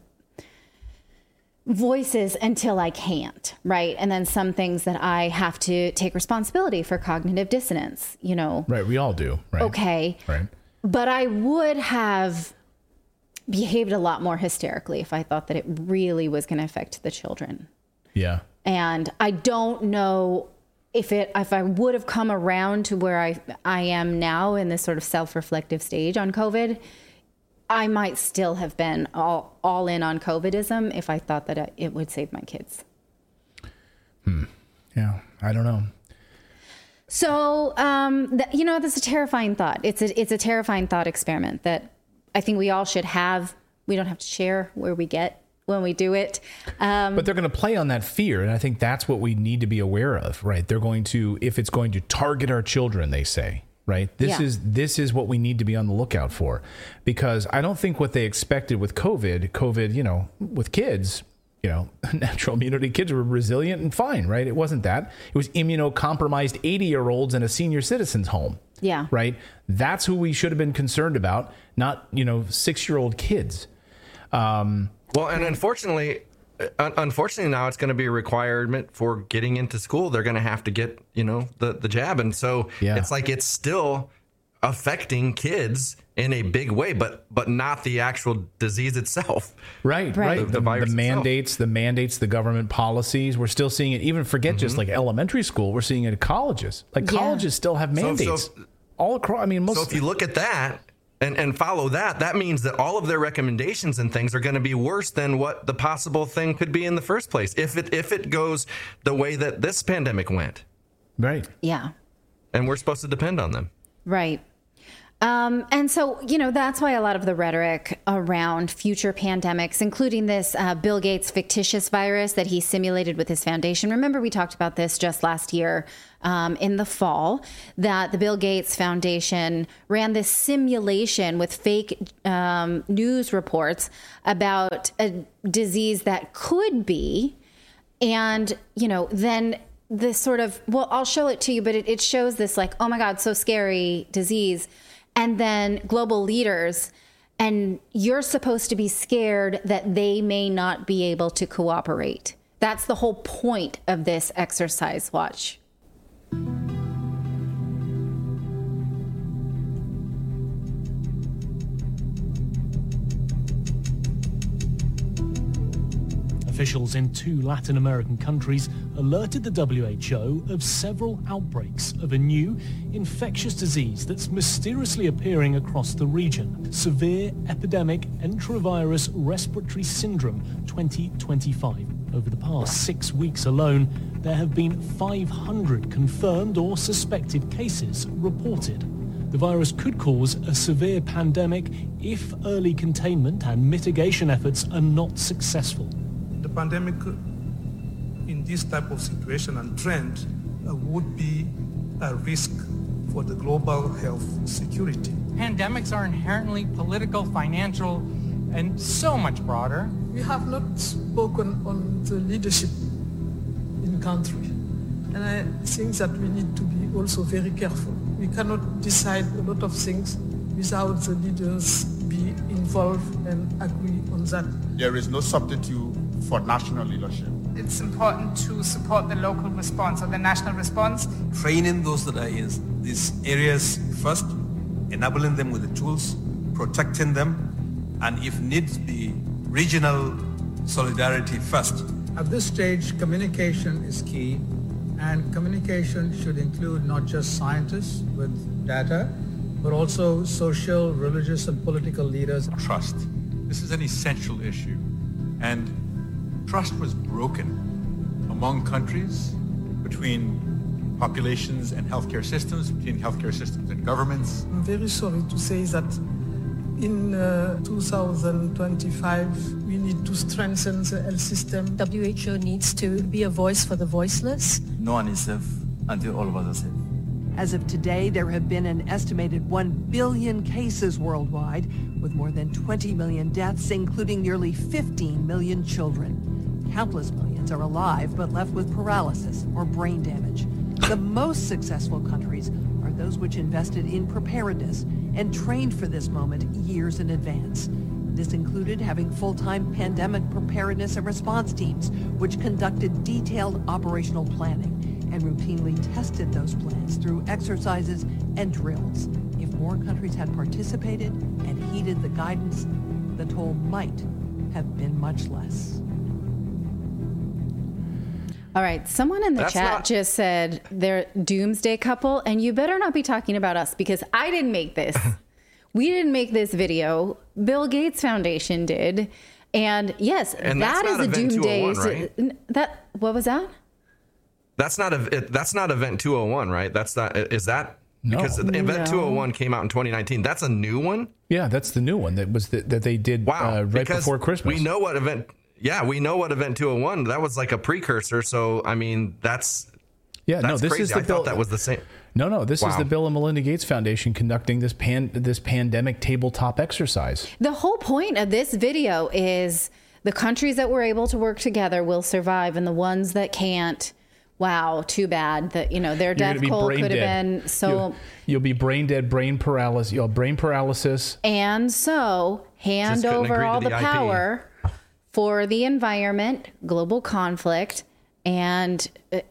voices until I can't, right? And then some things that I have to take responsibility for: cognitive dissonance, Right. We all do. Right. Okay. Right. But I would have behaved a lot more hysterically if I thought that it really was going to affect the children. Yeah. And I don't know if I would have come around to where I am now in this sort of self-reflective stage on COVID. I might still have been all in on COVIDism if I thought that it would save my kids. Yeah. I don't know. So, that's a terrifying thought. It's a terrifying thought experiment that I think we all should have. We don't have to share where we get when we do it. But they're going to play on that fear. And I think that's what we need to be aware of, right? They're going to, if it's going to target our children, they say, right? This is what we need to be on the lookout for, because I don't think what they expected with COVID, with kids, natural immunity. Kids were resilient and fine, right? It wasn't that. It was immunocompromised 80-year-olds in a senior citizen's home. Yeah. Right? That's who we should have been concerned about, not, 6-year-old kids. Well, and unfortunately now it's going to be a requirement for getting into school. They're going to have to get, the jab. And so it's like it's still affecting kids in a big way, but not the actual disease itself. Right. The virus the mandates, the government policies. We're still seeing it. Even forget just like elementary school. We're seeing it at colleges. Colleges still have mandates all across. So if you look at that and follow that, that means that all of their recommendations and things are going to be worse than what the possible thing could be in the first place. If it goes the way that this pandemic went. Right. Yeah. And we're supposed to depend on them. Right. And so, that's why a lot of the rhetoric around future pandemics, including this Bill Gates fictitious virus that he simulated with his foundation. Remember, we talked about this just last year in the fall, that the Bill Gates Foundation ran this simulation with fake news reports about a disease that could be. And, then this sort of, I'll show it to you, but it shows this like, oh my God, so scary disease. And then global leaders, and you're supposed to be scared that they may not be able to cooperate. That's the whole point of this exercise. Watch. Officials in 2 Latin American countries alerted the WHO of several outbreaks of a new infectious disease that's mysteriously appearing across the region. Severe Epidemic Enterovirus Respiratory Syndrome 2025. Over the past 6 weeks alone, there have been 500 confirmed or suspected cases reported. The virus could cause a severe pandemic if early containment and mitigation efforts are not successful. The pandemic in this type of situation and trend would be a risk for the global health security. Pandemics are inherently political, financial, and so much broader. We have not spoken on the leadership in country. And I think that we need to be also very careful. We cannot decide a lot of things without the leaders be involved and agree on that. There is no substitute for national leadership. It's important to support the local response or the national response. Training those that are in these areas first, enabling them with the tools, protecting them, and if needs be, regional solidarity first. At this stage, communication is key, and communication should include not just scientists with data, but also social, religious, and political leaders. Trust. This is an essential issue, and trust was broken among countries, between populations and healthcare systems, between healthcare systems and governments. I'm very sorry to say that in 2025, we need to strengthen the health system. WHO needs to be a voice for the voiceless. No one is safe until all of us are safe. As of today, there have been an estimated 1 billion cases worldwide, with more than 20 million deaths, including nearly 15 million children. Countless millions are alive, but left with paralysis or brain damage. The most successful countries are those which invested in preparedness and trained for this moment years in advance. This included having full-time pandemic preparedness and response teams, which conducted detailed operational planning and routinely tested those plans through exercises and drills. If more countries had participated and heeded the guidance, the toll might have been much less. All right, someone in the chat just said they're doomsday couple, and you better not be talking about us because I didn't make this. We didn't make this video. Bill Gates Foundation did. And yes, and that is a doomsday. Right? What was that? That's not Event 201, right? That's not. Is that? No. Because Event 201 came out in 2019. That's a new one? Yeah, that's the new one that was that they did right before Christmas. We know what Event 201, that was like a precursor. So, I mean, that's this crazy. is the I thought that was the same. No, this is the Bill and Melinda Gates Foundation conducting this pandemic tabletop exercise. The whole point of this video is the countries that were able to work together will survive, and the ones that can't, wow, too bad that, their death toll could have been so. You'll be brain dead, brain paralysis. You'll have brain paralysis. And so hand over all the power for the environment, global conflict, and,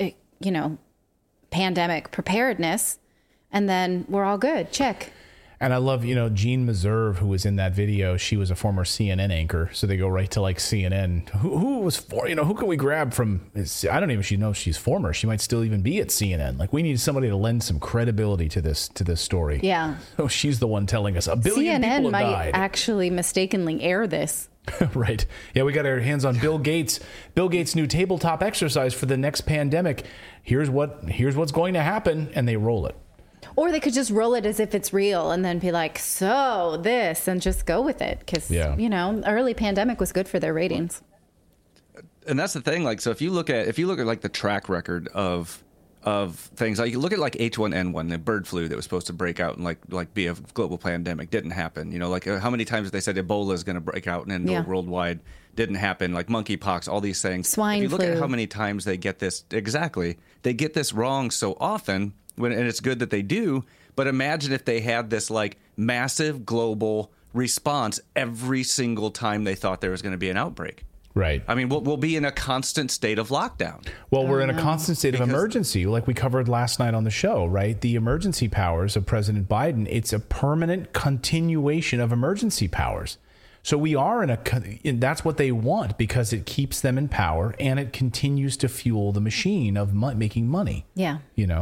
pandemic preparedness. And then we're all good. Check. And I love, Jean Meserve, who was in that video. She was a former CNN anchor. So they go right to like CNN. Who was who can we grab from? I don't even know if she's former. She might still even be at CNN. Like, we need somebody to lend some credibility to this story. Yeah. So she's the one telling us 1 billion CNN people have might died. Actually mistakenly air this. Right. Yeah, we got our hands on Bill Gates. Bill Gates' new tabletop exercise for the next pandemic. Here's what's going to happen, and they roll it. Or they could just roll it as if it's real and then be like, so this, and just go with it. Because, early pandemic was good for their ratings. And that's the thing. Like, so if you look at like the track record of things, like you look at like H1N1, the bird flu that was supposed to break out and like be a global pandemic, didn't happen. Like how many times they said Ebola is going to break out and go worldwide, didn't happen. Like monkeypox, all these things. Swine flu. If you look at how many times they get this, they get this wrong so often. And it's good that they do, but imagine if they had this like massive global response every single time they thought there was going to be an outbreak. Right. I mean, we'll be in a constant state of lockdown. Well, we're in a constant state of emergency, like we covered last night on the show, right? The emergency powers of President Biden, it's a permanent continuation of emergency powers. So we are and that's what they want, because it keeps them in power and it continues to fuel the machine of making money. Yeah.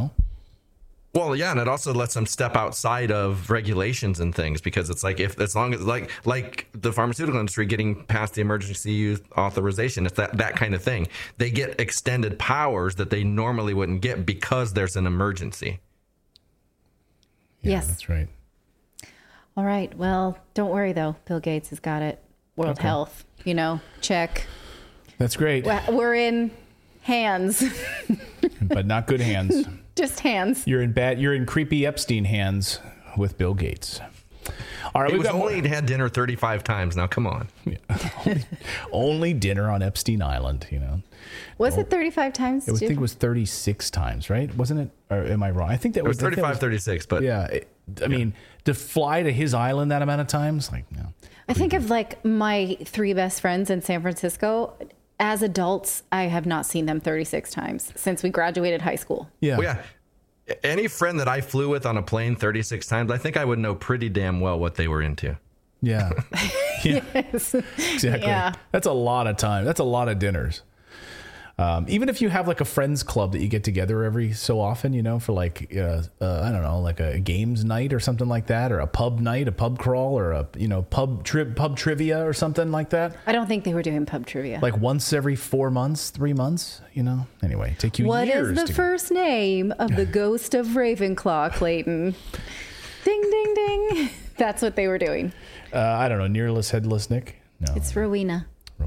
Well, yeah, and it also lets them step outside of regulations and things, because it's like as long as like the pharmaceutical industry getting past the emergency use authorization, it's that kind of thing. They get extended powers that they normally wouldn't get because there's an emergency. Yeah, yes, that's right. All right. Well, don't worry though. Bill Gates has got it. World Health, check. That's great. We're in hands, but not good hands. Just hands. You're in creepy Epstein hands with Bill Gates. All right, we've only had dinner 35 times. Now, come on. Yeah, only dinner on Epstein Island, Was it 35 times? I think it was 36 times, right? Wasn't it? Or am I wrong? I think that was 35, 36, but yeah. I mean, to fly to his island that amount of times, like, no. I think of like my 3 best friends in San Francisco. As adults, I have not seen them 36 times since we graduated high school. Yeah. Well, yeah. Any friend that I flew with on a plane 36 times, I think I would know pretty damn well what they were into. Yeah. Yes. Exactly. Yeah. That's a lot of time. That's a lot of dinners. Even if you have like a friends club that you get together every so often, for like, I don't know, like a games night or something like that, or a pub night, a pub crawl, or a, pub trivia or something like that. I don't think they were doing pub trivia. Like once every 4 months, 3 months, Anyway, take you What years. What is the first name of the ghost of Ravenclaw, Clayton? Ding, ding, ding. That's what they were doing. I don't know. Nearless, headless Nick? No. It's Rowena.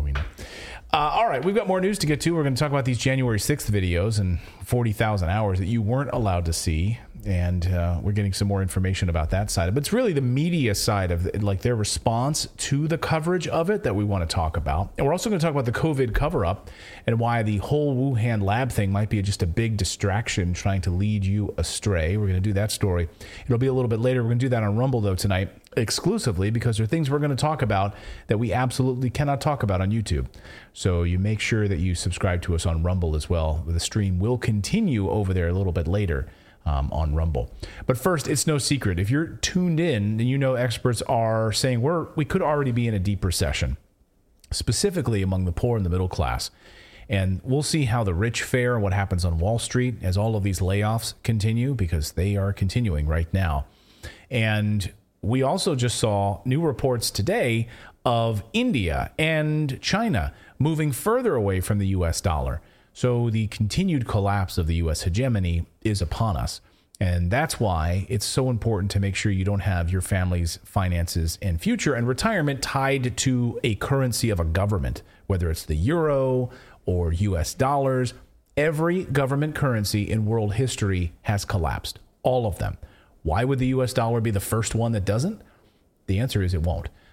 All right, we've got more news to get to. We're going to talk about these January 6th videos and 40,000 hours that you weren't allowed to see. And we're getting some more information about that side. But it's really the media side of like their response to the coverage of it that we want to talk about. And we're also going to talk about the COVID cover-up and why the whole Wuhan lab thing might be just a big distraction trying to lead you astray. We're going to do that story. It'll be a little bit later. We're going to do that on Rumble, though, tonight exclusively, because there are things we're going to talk about that we absolutely cannot talk about on YouTube. So you make sure that you subscribe to us on Rumble as well. The stream will continue over there a little bit later on Rumble. But first, it's no secret. If you're tuned in, then experts are saying we could already be in a deep recession, specifically among the poor and the middle class. And we'll see how the rich fare and what happens on Wall Street as all of these layoffs continue, because they are continuing right now. And we also just saw new reports today of India and China moving further away from the U.S. dollar. So the continued collapse of the U.S. hegemony is upon us. And that's why it's so important to make sure you don't have your family's finances and future and retirement tied to a currency of a government, whether it's the euro or U.S. dollars. Every government currency in world history has collapsed. All of them. Why would the U.S. dollar be the first one that doesn't? The answer is it won't.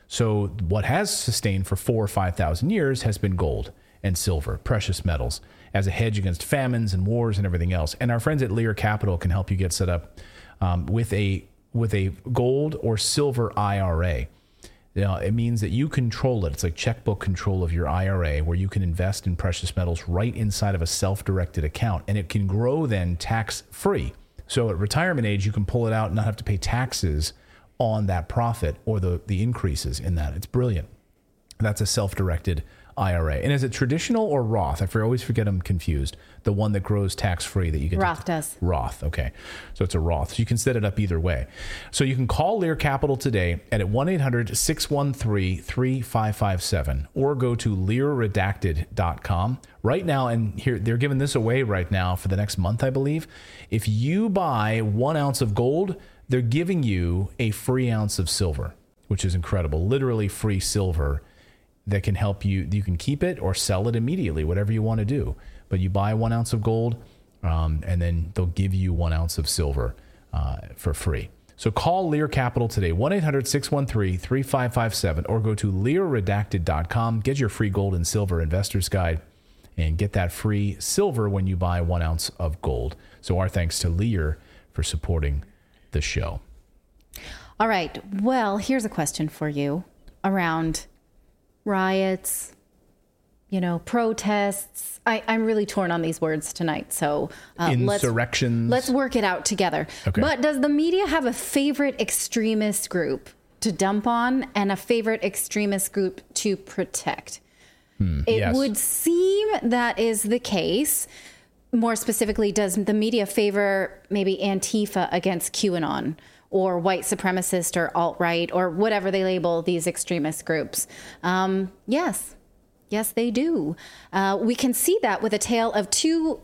So what has sustained for 4,000 or 5,000 years has been gold and silver, precious metals, as a hedge against famines and wars and everything else. And our friends at Lear Capital can help you get set up with a gold or silver IRA. It means that you control it. It's like checkbook control of your IRA, where you can invest in precious metals right inside of a self-directed account, and it can grow then tax-free. So at retirement age, you can pull it out and not have to pay taxes on that profit or the increases in that. It's brilliant. That's a self-directed IRA. And is it traditional or Roth? I always forget, I'm confused. The one that grows tax-free that you get. Roth does. Roth, okay. So it's a Roth. So you can set it up either way. So you can call Lear Capital today at 1-800-613-3557 or go to LearRedacted.com. Right now, and here they're giving this away right now for the next month, I believe. If you buy 1 ounce of gold, they're giving you a free ounce of silver, which is incredible. Literally free silver that can help you. You can keep it or sell it immediately, whatever you want to do. But you buy 1 ounce of gold, and then they'll give you 1 ounce of silver for free. So call Lear Capital today, 1-800-613-3557, or go to LearRedacted.com. Get your free gold and silver investor's guide and get that free silver when you buy 1 ounce of gold. So our thanks to Lear for supporting the show. All right. Well, here's a question for you around riots, protests. I'm really torn on these words tonight. So insurrections. Let's work it out together. Okay. But does the media have a favorite extremist group to dump on and a favorite extremist group to protect? It would seem that is the case. More specifically, does the media favor maybe Antifa against QAnon, or white supremacist or alt-right, or whatever they label these extremist groups? Yes, they do. We can see that with a tale of 2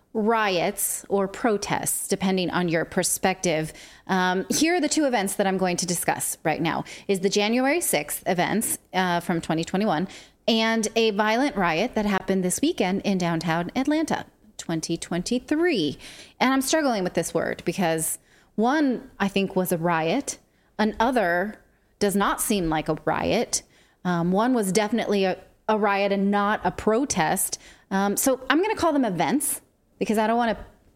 riots or protests, depending on your perspective. Here are the 2 events that I'm going to discuss right now. Is the January 6th events from 2021 and a violent riot that happened this weekend in downtown Atlanta, 2023. And I'm struggling with this word because one, I think, was a riot. Another does not seem like a riot. One was definitely a riot and not a protest. So I'm going to call them events because I don't want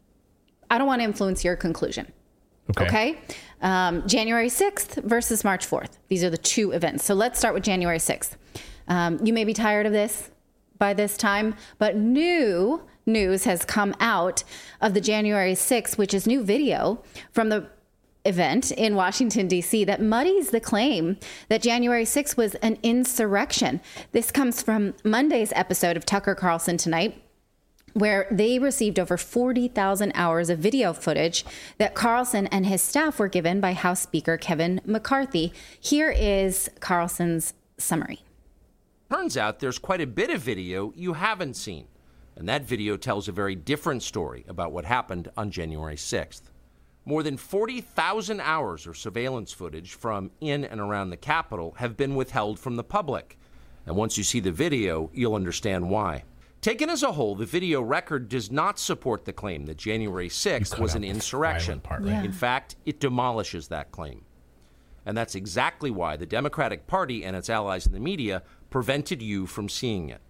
to influence your conclusion. Okay. January 6th versus March 4th. These are the 2 events. So let's start with January 6th. You may be tired of this by this time, but new news has come out of the January 6th, which is new video from the event in Washington, D.C. that muddies the claim that January 6th was an insurrection. This comes from Monday's episode of Tucker Carlson Tonight, where they received over 40,000 hours of video footage that Carlson and his staff were given by House Speaker Kevin McCarthy. Here is Carlson's summary. Turns out there's quite a bit of video you haven't seen. And that video tells a very different story about what happened on January 6th. More than 40,000 hours of surveillance footage from in and around the Capitol have been withheld from the public. And once you see the video, you'll understand why. Taken as a whole, the video record does not support the claim that January 6th was an insurrection. Part, right? In fact, it demolishes that claim. And that's exactly why the Democratic Party and its allies in the media prevented you from seeing it.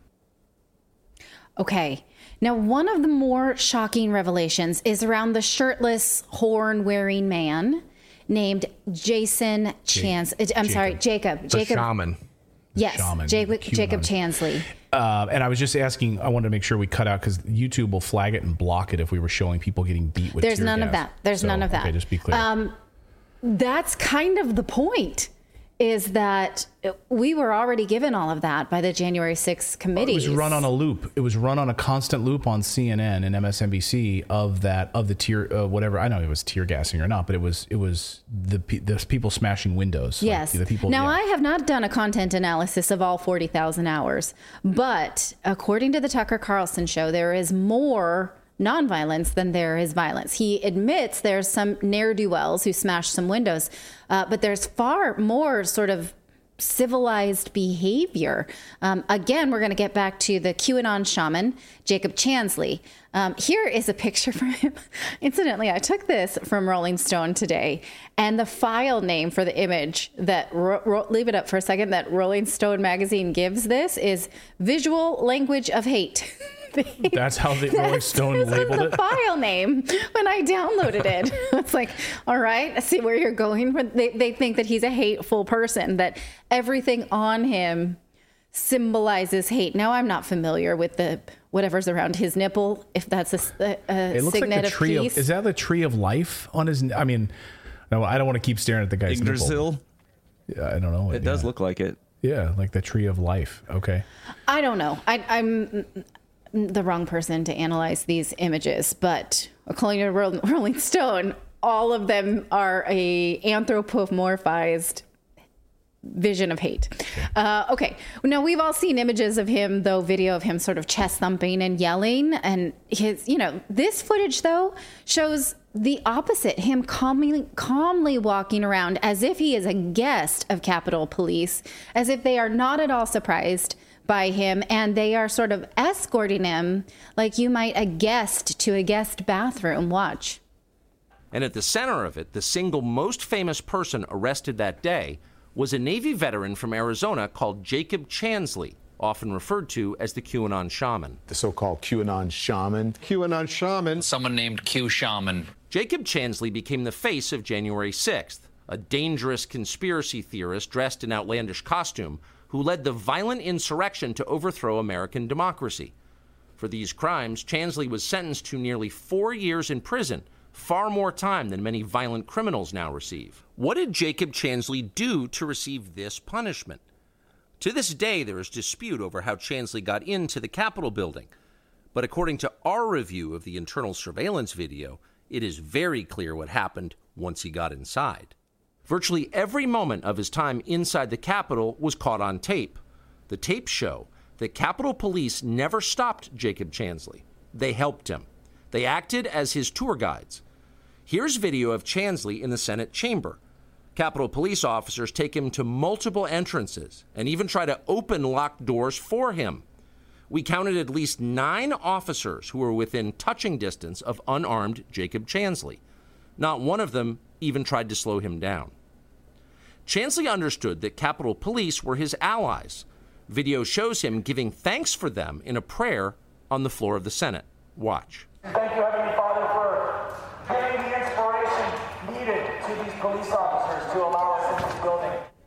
Okay. Now, one of the more shocking revelations is around the shirtless, horn-wearing man named Jason Jacob. The shaman. Yes, shaman, Jacob Chansley. And I was just asking, I wanted to make sure we cut out, because YouTube will flag it and block it if we were showing people getting beat with There's tear none gas. of that. There's none of that. Okay, just be clear. That's kind of the point, is that we were already given all of that by the January 6th committees. It was run on a loop. It was run on a constant loop on CNN and MSNBC of the tear, whatever. I don't know if it was tear gassing or not, but it was the people smashing windows. Yes. Like the people. Now, yeah. I have not done a content analysis of all 40,000 hours, but according to the Tucker Carlson show, there is more nonviolence than there is violence. He admits there's some ne'er-do-wells who smashed some windows, but there's far more sort of civilized behavior. Again, we're going to get back to the QAnon shaman, Jacob Chansley. Here is a picture from him. Incidentally, I took this from Rolling Stone today, and the file name for the image that, leave it up for a second, that Rolling Stone magazine gives this is Visual Language of Hate. That's how the Rolling Stone labeled it? The file name when I downloaded it. It's like, all right, I see where you're going. They think that he's a hateful person, that everything on him symbolizes hate. Now, I'm not familiar with the whatever's around his nipple, if that's a it looks signet like the of tree peace. is that the tree of life on his? I mean, no, I don't want to keep staring at the guy's Yggdrasil? nipple. Yeah, I don't know. It does look like it. Yeah, like the tree of life. Okay. I don't know. I'm the wrong person to analyze these images, but according to Rolling Stone, all of them are a anthropomorphized vision of hate. Okay. Now, we've all seen images of him, though, video of him sort of chest thumping and yelling. And his, this footage, though, shows the opposite, him calmly walking around as if he is a guest of Capitol Police, as if they are not at all surprised by him, and they are sort of escorting him like you might a guest to a guest bathroom. Watch. And at the center of it, the single most famous person arrested that day was a Navy veteran from Arizona called Jacob Chansley, often referred to as the QAnon shaman. The so-called QAnon shaman. QAnon shaman. Someone named Q Shaman. Jacob Chansley became the face of January 6th, a dangerous conspiracy theorist dressed in outlandish costume who led the violent insurrection to overthrow American democracy. For these crimes, Chansley was sentenced to nearly 4 years in prison, far more time than many violent criminals now receive. What did Jacob Chansley do to receive this punishment? To this day, there is dispute over how Chansley got into the Capitol building. But according to our review of the internal surveillance video, it is very clear what happened once he got inside. Virtually every moment of his time inside the Capitol was caught on tape. The tapes show that Capitol Police never stopped Jacob Chansley. They helped him. They acted as his tour guides. Here's video of Chansley in the Senate chamber. Capitol Police officers take him to multiple entrances and even try to open locked doors for him. We counted at least 9 officers who were within touching distance of unarmed Jacob Chansley. Not one of them even tried to slow him down. Chansley understood that Capitol Police were his allies. Video shows him giving thanks for them in a prayer on the floor of the Senate. Watch. Thank you, Heavenly Father, for giving the inspiration needed to these police officers to allow us in this building.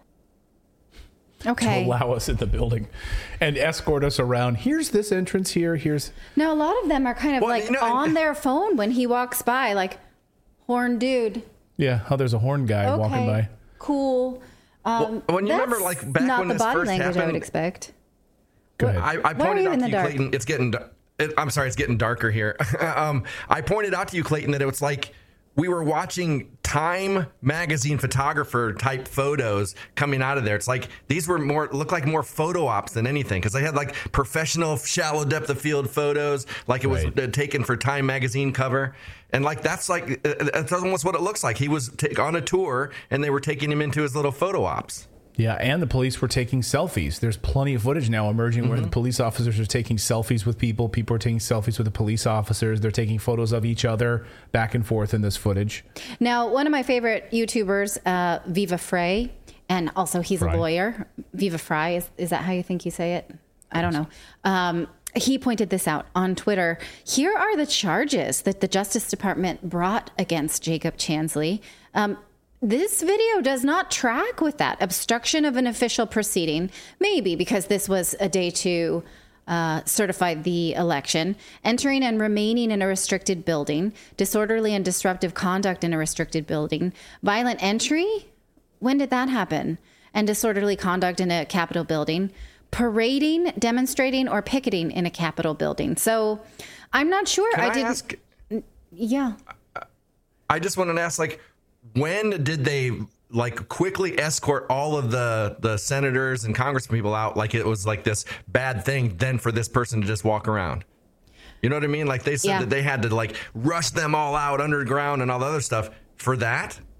Okay. To allow us in the building and escort us around. Here's this entrance here. Here's. Now, a lot of them are kind of on their phone when he walks by, like, horn dude. Yeah. Oh, there's a horn guy walking by. Cool. When you remember, like, back not when the this body first language happened, I would expect. Go ahead. I pointed out to you, Clayton, it's getting. I'm sorry, it's getting darker here. I pointed out to you, Clayton, that it was like we were watching Time magazine photographer type photos coming out of there. It's like these were looked like more photo ops than anything, because they had like professional shallow depth of field photos, like it was taken for Time magazine cover. And like that's almost what it looks like. He was on a tour and they were taking him into his little photo ops. Yeah, and the police were taking selfies. There's plenty of footage now emerging where the police officers are taking selfies with people. People are taking selfies with the police officers. They're taking photos of each other back and forth in this footage. Now, one of my favorite YouTubers, Viva Frey, and also he's a lawyer. Viva Frey, is that how you think you say it? I don't know. He pointed this out on Twitter. Here are the charges that the Justice Department brought against Jacob Chansley. This video does not track with that. Obstruction of an official proceeding, maybe because this was a day to certify the election, entering and remaining in a restricted building, disorderly and disruptive conduct in a restricted building, violent entry. When did that happen? And disorderly conduct in a Capitol building, parading, demonstrating, or picketing in a Capitol building. So I'm not sure. Can I ask? Yeah. I just wanted to ask, like, when did they like quickly escort all of the senators and congressmen people out like it was like this bad thing then for this person to just walk around? You know what I mean? Like they said that they had to like rush them all out underground and all the other stuff for that.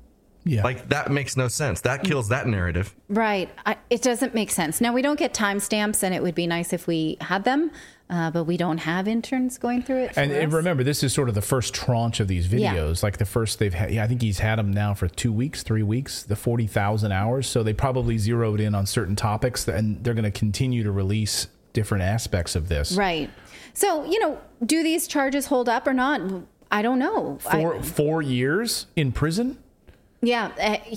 Yeah. Like, that makes no sense. That kills that narrative. Right. It doesn't make sense. Now, we don't get timestamps, and it would be nice if we had them, but we don't have interns going through it. And remember, this is sort of the first tranche of these videos. Yeah. Like the first they've had, I think he's had them now for 2 weeks, 3 weeks, the 40,000 hours. So they probably zeroed in on certain topics, and they're going to continue to release different aspects of this. Right. So, do these charges hold up or not? I don't know. 4 years in prison? Yeah,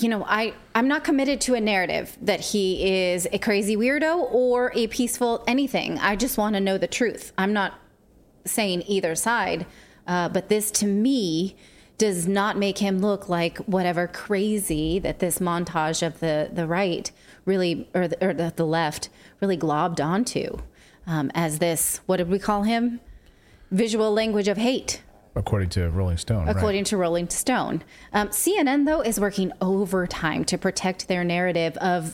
I'm not committed to a narrative that he is a crazy weirdo or a peaceful anything. I just want to know the truth. I'm not saying either side, but this to me does not make him look like whatever crazy that this montage of the right really, or the left really globbed onto as this, what did we call him? Visual language of hate. According to Rolling Stone. According to Rolling Stone. CNN, though, is working overtime to protect their narrative of,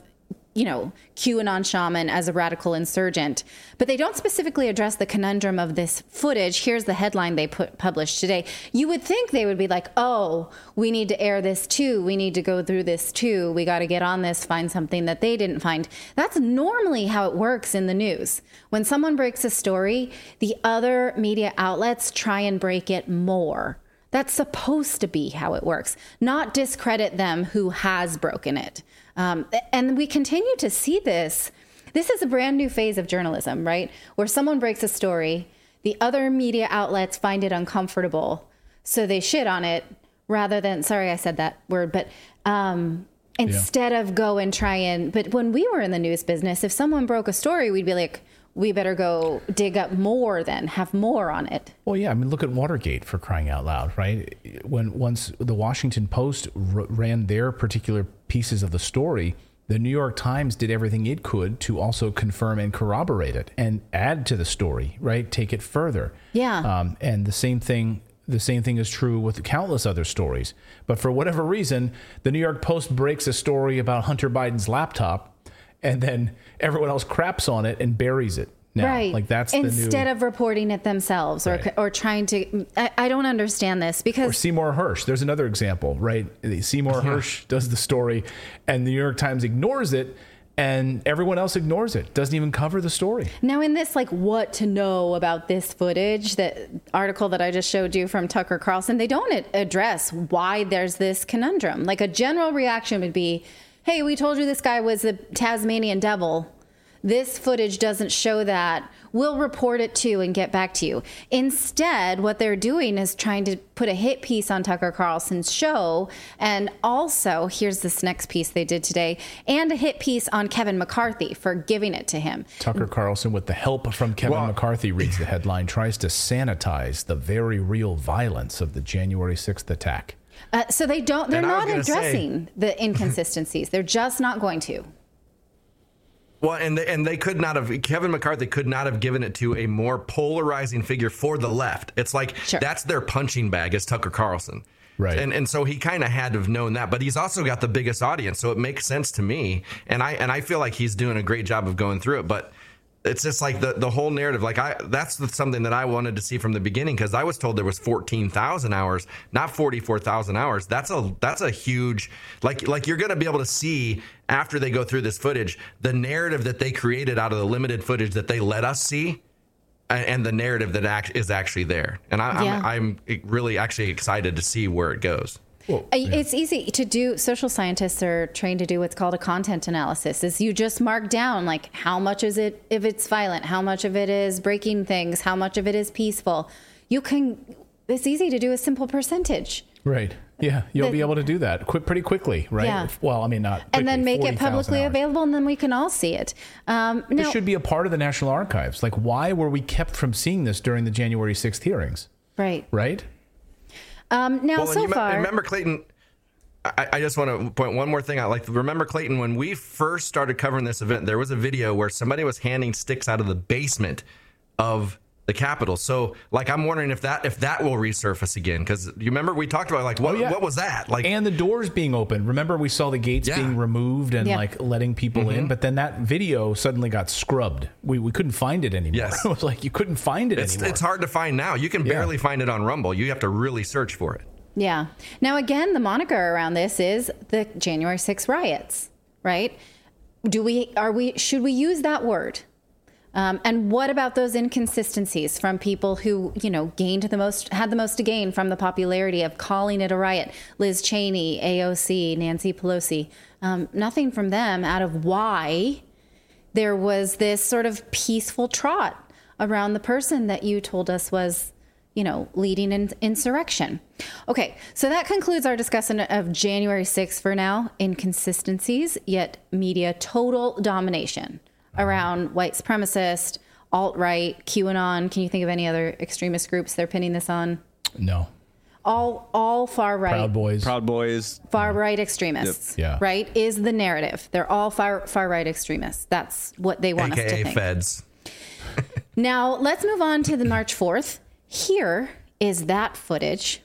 QAnon shaman as a radical insurgent. But they don't specifically address the conundrum of this footage. Here's the headline they published today. You would think they would be like, oh, we need to air this too. We need to go through this too. We got to get on this, find something that they didn't find. That's normally how it works in the news. When someone breaks a story, the other media outlets try and break it more. That's supposed to be how it works, not discredit them who has broken it. And we continue to see this. This is a brand new phase of journalism, right? Where someone breaks a story, the other media outlets find it uncomfortable, so they shit on it rather than, sorry I said that word, but instead of go and try and, but when we were in the news business, if someone broke a story, we'd be like, we better go dig up more then, have more on it. Well, yeah, I mean, look at Watergate, for crying out loud, right? Once the Washington Post ran their particular pieces of the story, the New York Times did everything it could to also confirm and corroborate it and add to the story, right? Take it further. Yeah. And the same thing is true with countless other stories. But for whatever reason, the New York Post breaks a story about Hunter Biden's laptop, and then everyone else craps on it and buries it. Now. Right. Like that's instead of reporting it themselves or trying to. I don't understand this because. Or Seymour Hersh. There's another example, right? Seymour Hersh does the story, and the New York Times ignores it, and everyone else ignores it. Doesn't even cover the story. Now, in this, what to know about this footage, that article that I just showed you from Tucker Carlson, they don't address why there's this conundrum. Like a general reaction would be, hey, we told you this guy was the Tasmanian devil. This footage doesn't show that. We'll report it too and get back to you. Instead, what they're doing is trying to put a hit piece on Tucker Carlson's show. And also, here's this next piece they did today, and a hit piece on Kevin McCarthy for giving it to him. Tucker Carlson, with the help from Kevin McCarthy, reads the headline, tries to sanitize the very real violence of the January 6th attack. So they're not addressing the inconsistencies. They're just not going to. Well, and they could not have, Kevin McCarthy could not have given it to a more polarizing figure for the left. It's like, that's their punching bag is Tucker Carlson. Right. And so he kind of had to have known that, but he's also got the biggest audience. So it makes sense to me. And I feel like he's doing a great job of going through it, but it's just like the whole narrative. Like that's something that I wanted to see from the beginning, because I was told there was 14,000 hours, not 44,000 hours. That's a huge, like you're going to be able to see after they go through this footage, the narrative that they created out of the limited footage that they let us see, and the narrative that is actually there. And I'm really actually excited to see where it goes. Well, it's easy to do. Social scientists are trained to do what's called a content analysis. Is you just mark down like how much is it if it's violent, how much of it is breaking things, how much of it is peaceful. It's easy to do a simple percentage. Right. Yeah, you'll be able to do that pretty quickly, right? Yeah. Well, I mean, not quickly, and then make it publicly available, and then we can all see it. This should be a part of the National Archives. Like, why were we kept from seeing this during the January 6th hearings? Right. Right? Remember, Clayton, I just want to point one more thing out. Like, remember, Clayton, when we first started covering this event, there was a video where somebody was handing sticks out of the basement of the Capitol. So, like, I'm wondering if that will resurface again, because you remember we talked about what was that? Like, and the doors being open. Remember, we saw the gates being removed and like letting people in, but then that video suddenly got scrubbed. We couldn't find it anymore. Yes. It was like you couldn't find it anymore. It's hard to find now. You can barely find it on Rumble. You have to really search for it. Yeah. Now, again, the moniker around this is the January 6th riots, right? Should we use that word? And what about those inconsistencies from people who, had the most to gain from the popularity of calling it a riot? Liz Cheney, AOC, Nancy Pelosi. Nothing from them out of why there was this sort of peaceful trot around the person that you told us was, leading an insurrection. Okay, so that concludes our discussion of January 6th for now. Inconsistencies, yet media total domination around white supremacist, alt-right, QAnon. Can you think of any other extremist groups they're pinning this on? No. All far right. Proud Boys. Far right extremists. Yep. Yeah. Right? Is the narrative. They're all far right extremists. That's what they want us to think. Feds. Now, let's move on to the March 4th. Here is that footage.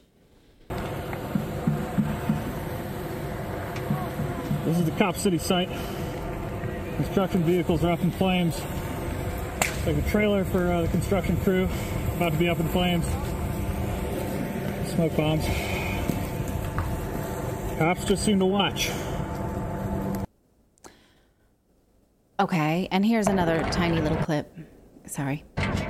This is the Cop City site. Construction vehicles are up in flames. It's like a trailer for the construction crew, about to be up in flames. Smoke bombs. Cops just seem to watch. Okay, and here's another tiny little clip. Sorry.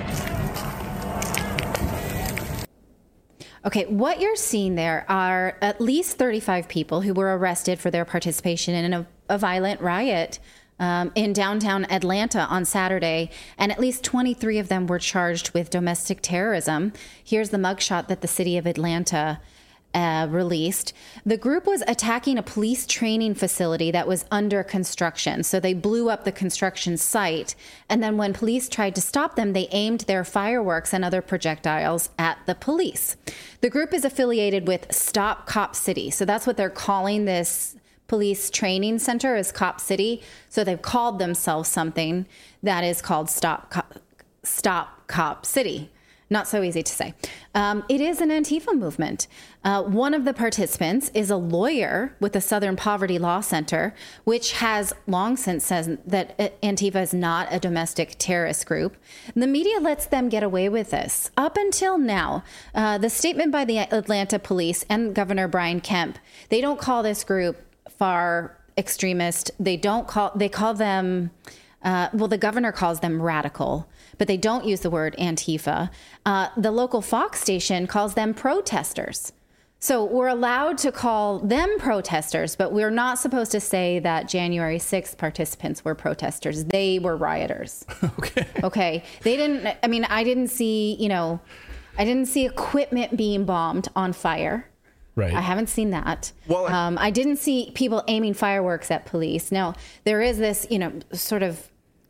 Okay, what you're seeing there are at least 35 people who were arrested for their participation in a violent riot in downtown Atlanta on Saturday, and at least 23 of them were charged with domestic terrorism. Here's the mugshot that the city of Atlanta released. The group was attacking a police training facility that was under construction. So they blew up the construction site. And then when police tried to stop them, they aimed their fireworks and other projectiles at the police. The group is affiliated with Stop Cop City. So that's what they're calling this police training center, is Cop City. So they've called themselves something that is called Stop Cop City. Not so easy to say. It is an Antifa movement. One of the participants is a lawyer with the Southern Poverty Law Center, which has long since said that Antifa is not a domestic terrorist group. The media lets them get away with this. Up until now, the statement by the Atlanta police and Governor Brian Kemp, they don't call this group far extremist. They call them, the governor calls them radical, but they don't use the word Antifa. The local Fox station calls them protesters. So we're allowed to call them protesters, but we're not supposed to say that January 6th participants were protesters. They were rioters. Okay. They didn't, I didn't see equipment being bombed on fire. Right. I haven't seen that. Well, I didn't see people aiming fireworks at police. Now, there is this, sort of.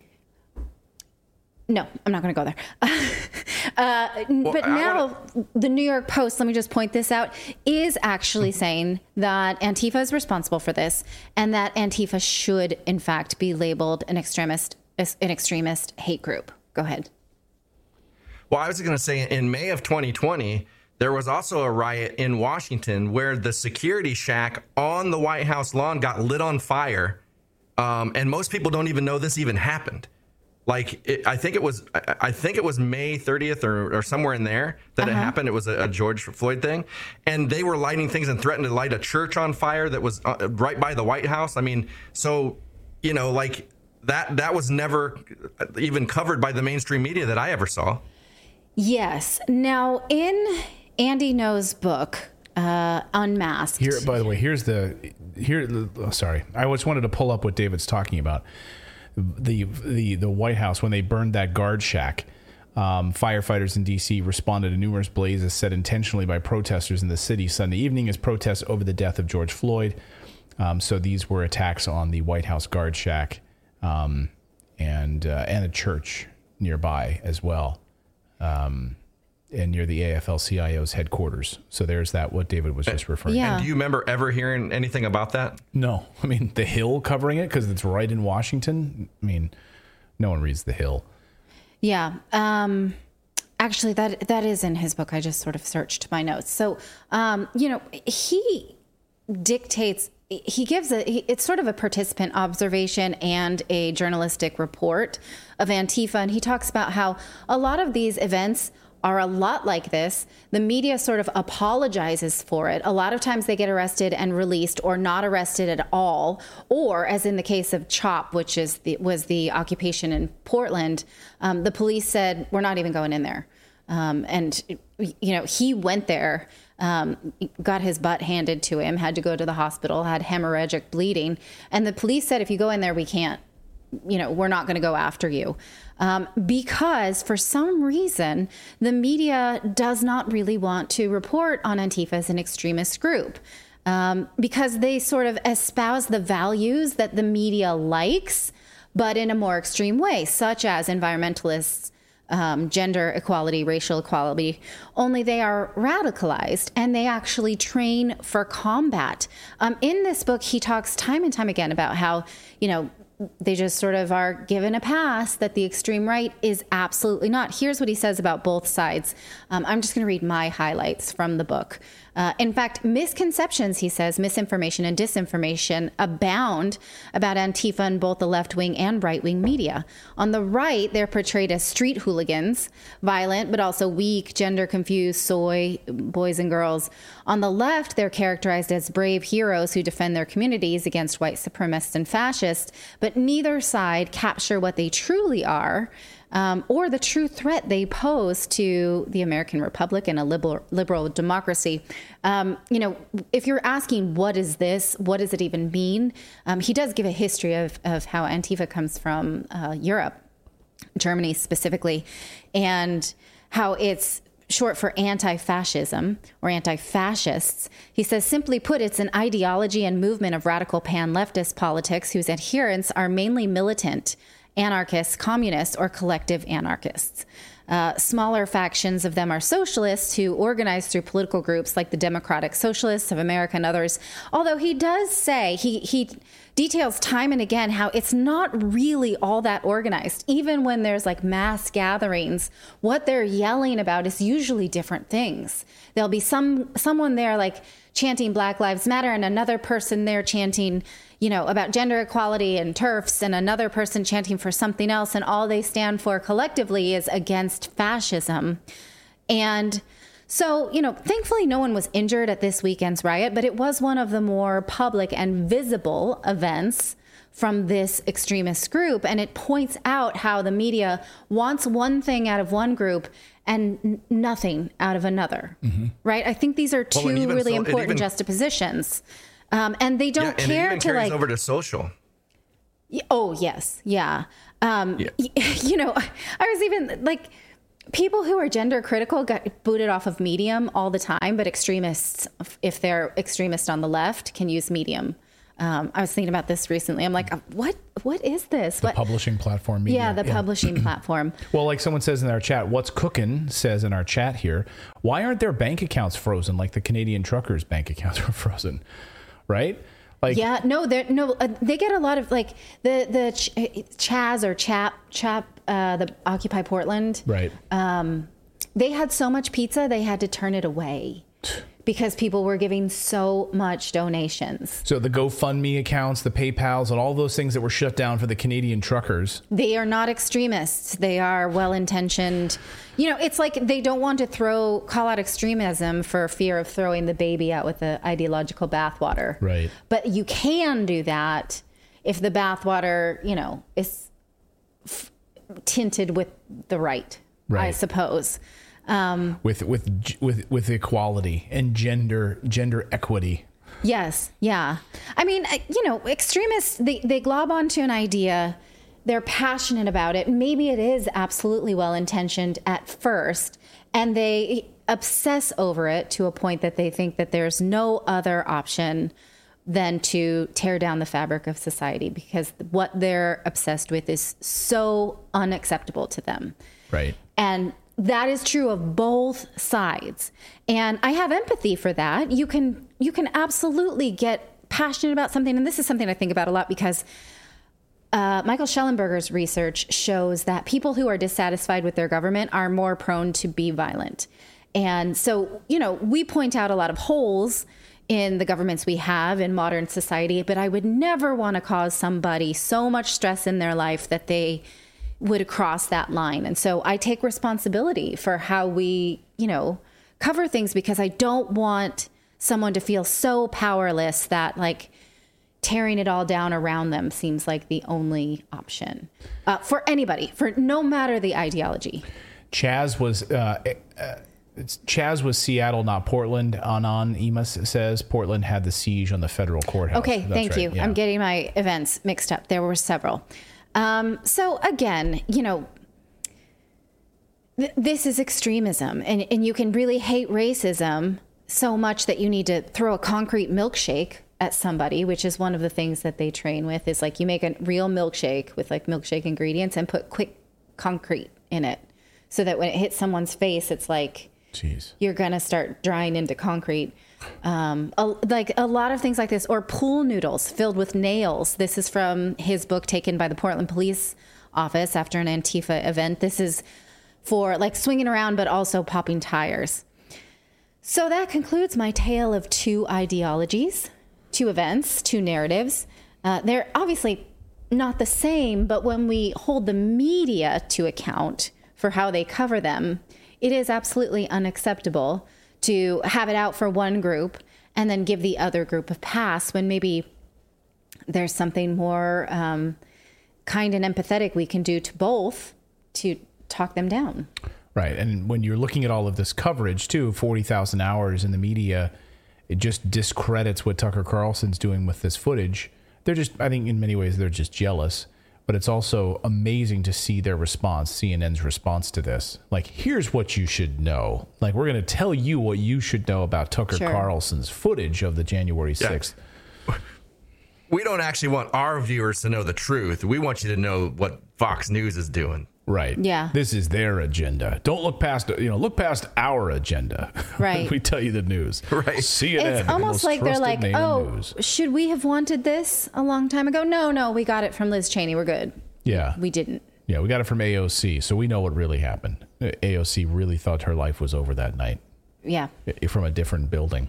No, I'm not going to go there. But now the New York Post, let me just point this out, is actually saying that Antifa is responsible for this and that Antifa should, in fact, be labeled an extremist hate group. Go ahead. Well, I was going to say in May of 2020, there was also a riot in Washington where the security shack on the White House lawn got lit on fire. And most people don't even know this even happened. I think it was May 30th or somewhere in there that it happened. It was a George Floyd thing. And they were lighting things and threatened to light a church on fire that was right by the White House. That was never even covered by the mainstream media that I ever saw. Yes. Now, in Andy Ngo's book, Unmasked. Here, by the way, sorry. I just wanted to pull up what David's talking about. The White House, when they burned that guard shack, firefighters in D.C. responded to numerous blazes set intentionally by protesters in the city Sunday evening as protests over the death of George Floyd. So these were attacks on the White House guard shack and a church nearby as well, and near the AFL-CIO's headquarters. So there's what David was just referring to. And do you remember ever hearing anything about that? No. The Hill covering it because it's right in Washington. No one reads the Hill. Yeah. Actually, that is in his book. I just sort of searched my notes. So, he dictates, he gives it's sort of a participant observation and a journalistic report of Antifa. And he talks about how a lot of these events are a lot like this. The media sort of apologizes for it. A lot of times they get arrested and released, or not arrested at all. Or, as in the case of CHOP, which was the occupation in Portland, the police said, we're not even going in there. And, he went there, got his butt handed to him, had to go to the hospital, had hemorrhagic bleeding. And the police said, if you go in there, we can't, we're not going to go after you. Because for some reason, the media does not really want to report on Antifa as an extremist group. Because they sort of espouse the values that the media likes, but in a more extreme way, such as environmentalists, gender equality, racial equality, only they are radicalized and they actually train for combat. In this book, he talks time and time again about how, they just sort of are given a pass, that the extreme right is absolutely not. Here's what he says about both sides. I'm just going to read my highlights from the book. In fact, misconceptions, he says, misinformation and disinformation abound about Antifa in both the left-wing and right-wing media. On the right, they're portrayed as street hooligans, violent, but also weak, gender-confused, soy boys and girls. On the left, they're characterized as brave heroes who defend their communities against white supremacists and fascists, but neither side capture what they truly are, or the true threat they pose to the American Republic and a liberal democracy. If you're asking, what is this? What does it even mean? He does give a history of how Antifa comes from Europe, Germany specifically, and how it's short for anti-fascism or anti-fascists. He says, simply put, it's an ideology and movement of radical pan-leftist politics whose adherents are mainly militant anarchists, communists, or collective anarchists. Smaller factions of them are socialists who organize through political groups like the Democratic Socialists of America and others. Although he does say, he details time and again how it's not really all that organized. Even when there's like mass gatherings, what they're yelling about is usually different things. There'll be someone there like chanting Black Lives Matter and another person there chanting, about gender equality and TERFs, and another person chanting for something else. And all they stand for collectively is against fascism. And so, thankfully no one was injured at this weekend's riot, but it was one of the more public and visible events from this extremist group. And it points out how the media wants one thing out of one group and nothing out of another, right? I think these are two really important juxtapositions. And they don't care it even to carries over to social. Oh, yes. Yeah. I was even people who are gender critical got booted off of Medium all the time, but extremists, if they're extremist on the left, can use Medium. I was thinking about this recently. I'm like, what is this? The publishing platform. Media. Yeah, the publishing platform. Well, like someone says in our chat, What's Cookin' says in our chat here, why aren't their bank accounts frozen like the Canadian truckers' bank accounts were frozen? Right? They get a lot of the Chaz or Chap, the Occupy Portland. Right. They had so much pizza, they had to turn it away because people were giving so much donations. So the GoFundMe accounts, the PayPals, and all those things that were shut down for the Canadian truckers. They are not extremists. They are well-intentioned. It's like they don't want to call out extremism for fear of throwing the baby out with the ideological bathwater. Right. But you can do that if the bathwater, is tinted with the right, I suppose. With equality and gender equity. Yes. Yeah. I mean, extremists, they glob onto an idea. They're passionate about it. Maybe it is absolutely well-intentioned at first, and they obsess over it to a point that they think that there's no other option than to tear down the fabric of society because what they're obsessed with is so unacceptable to them. Right. And that is true of both sides. And I have empathy for that. You can absolutely get passionate about something. And this is something I think about a lot because Michael Schellenberger's research shows that people who are dissatisfied with their government are more prone to be violent. And so, we point out a lot of holes in the governments we have in modern society, but I would never want to cause somebody so much stress in their life that they would cross that line. And so I take responsibility for how we, cover things, because I don't want someone to feel so powerless that like tearing it all down around them seems like the only option for anybody, for no matter the ideology. Chaz was Seattle, not Portland. Anon Emus says Portland had the siege on the federal courthouse. Okay, That's thank right. you. Yeah. I'm getting my events mixed up. There were several. So again, this is extremism, and you can really hate racism so much that you need to throw a concrete milkshake at somebody, which is one of the things that they train with, is like you make a real milkshake with like milkshake ingredients and put quick concrete in it so that when it hits someone's face, it's like, jeez, you're going to start drying into concrete. Like a lot of things like this, or pool noodles filled with nails. This is from his book taken by the Portland Police Office after an Antifa event. This is for like swinging around, but also popping tires. So that concludes my tale of two ideologies, two events, two narratives. They're obviously not the same, but when we hold the media to account for how they cover them, it is absolutely unacceptable to have it out for one group and then give the other group a pass when maybe there's something more kind and empathetic we can do to both to talk them down. Right. And when you're looking at all of this coverage, too, 40,000 hours in the media, it just discredits what Tucker Carlson's doing with this footage. They're just, I think in many ways, they're just jealous. But it's also amazing to see their response, CNN's response to this. Like, here's what you should know. Like, we're going to tell you what you should know about Tucker Carlson's footage of the January 6th. Yeah. We don't actually want our viewers to know the truth. We want you to know what Fox News is doing. Right. Yeah. This is their agenda. Don't look past, look past our agenda. Right. We tell you the news. Right. CNN. It's almost like they're like, should we have wanted this a long time ago? No, we got it from Liz Cheney. We're good. Yeah. We didn't. Yeah, we got it from AOC, so we know what really happened. AOC really thought her life was over that night. Yeah. From a different building.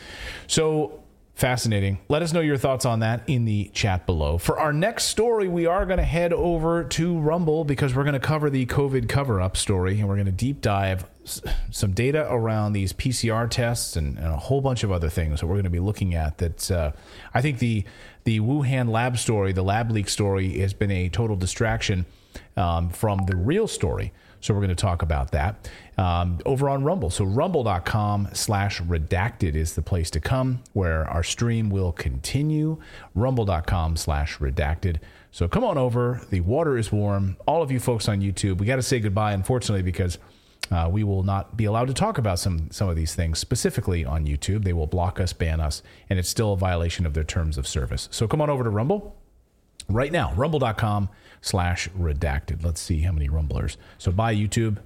So fascinating. Let us know your thoughts on that in the chat below. For our next story, we are going to head over to Rumble because we're going to cover the COVID cover-up story, and we're going to deep dive some data around these PCR tests and a whole bunch of other things that we're going to be looking at. That I think the Wuhan lab story, the lab leak story, has been a total distraction from the real story. So we're going to talk about that over on Rumble. So rumble.com/redacted is the place to come where our stream will continue. Rumble.com/redacted. So come on over. The water is warm. All of you folks on YouTube, we got to say goodbye, unfortunately, because we will not be allowed to talk about some of these things specifically on YouTube. They will block us, ban us, and it's still a violation of their terms of service. So come on over to Rumble right now, rumble.com/redacted. Let's see how many Rumblers. So bye, YouTube.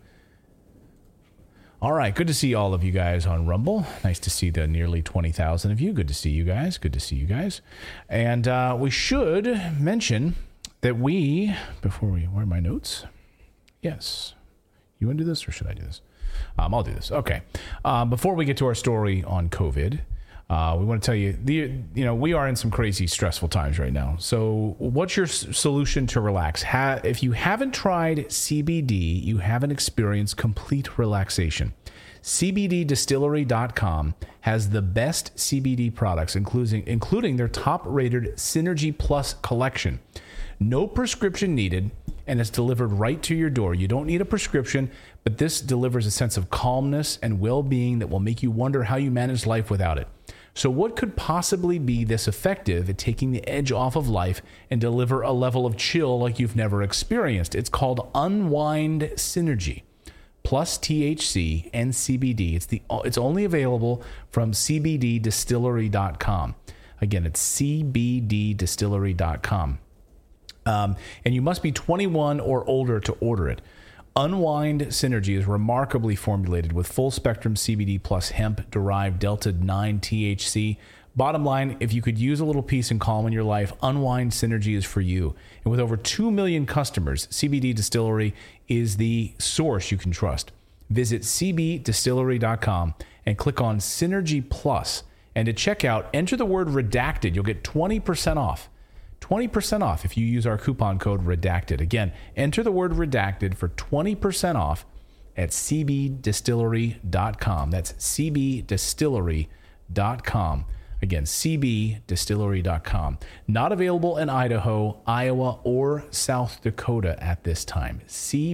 All right. Good to see all of you guys on Rumble. Nice to see the nearly 20,000 of you. Good to see you guys. Good to see you guys. And we should mention that before where are my notes? Yes. You want to do this or should I do this? I'll do this. Okay. Before we get to our story on COVID, we want to tell you, we are in some crazy, stressful times right now. So what's your solution to relax? If you haven't tried CBD, you haven't experienced complete relaxation. CBDDistillery.com has the best CBD products, including their top-rated Synergy Plus collection. No prescription needed, and it's delivered right to your door. You don't need a prescription, but this delivers a sense of calmness and well-being that will make you wonder how you manage life without it. So what could possibly be this effective at taking the edge off of life and deliver a level of chill like you've never experienced? It's called Unwind Synergy, plus THC and CBD. It's only available from CBDDistillery.com. Again, it's CBDDistillery.com. And you must be 21 or older to order it. Unwind Synergy is remarkably formulated with full-spectrum CBD plus hemp-derived Delta-9 THC. Bottom line, if you could use a little peace and calm in your life, Unwind Synergy is for you. And with over 2 million customers, CBD Distillery is the source you can trust. Visit cbdistillery.com and click on Synergy Plus. And to check out, enter the word redacted. You'll get 20% off. 20% off if you use our coupon code REDACTED. Again, enter the word REDACTED for 20% off at cbdistillery.com. That's cbdistillery.com. Again, cbdistillery.com. Not available in Idaho, Iowa, or South Dakota at this time.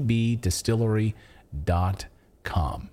cbdistillery.com.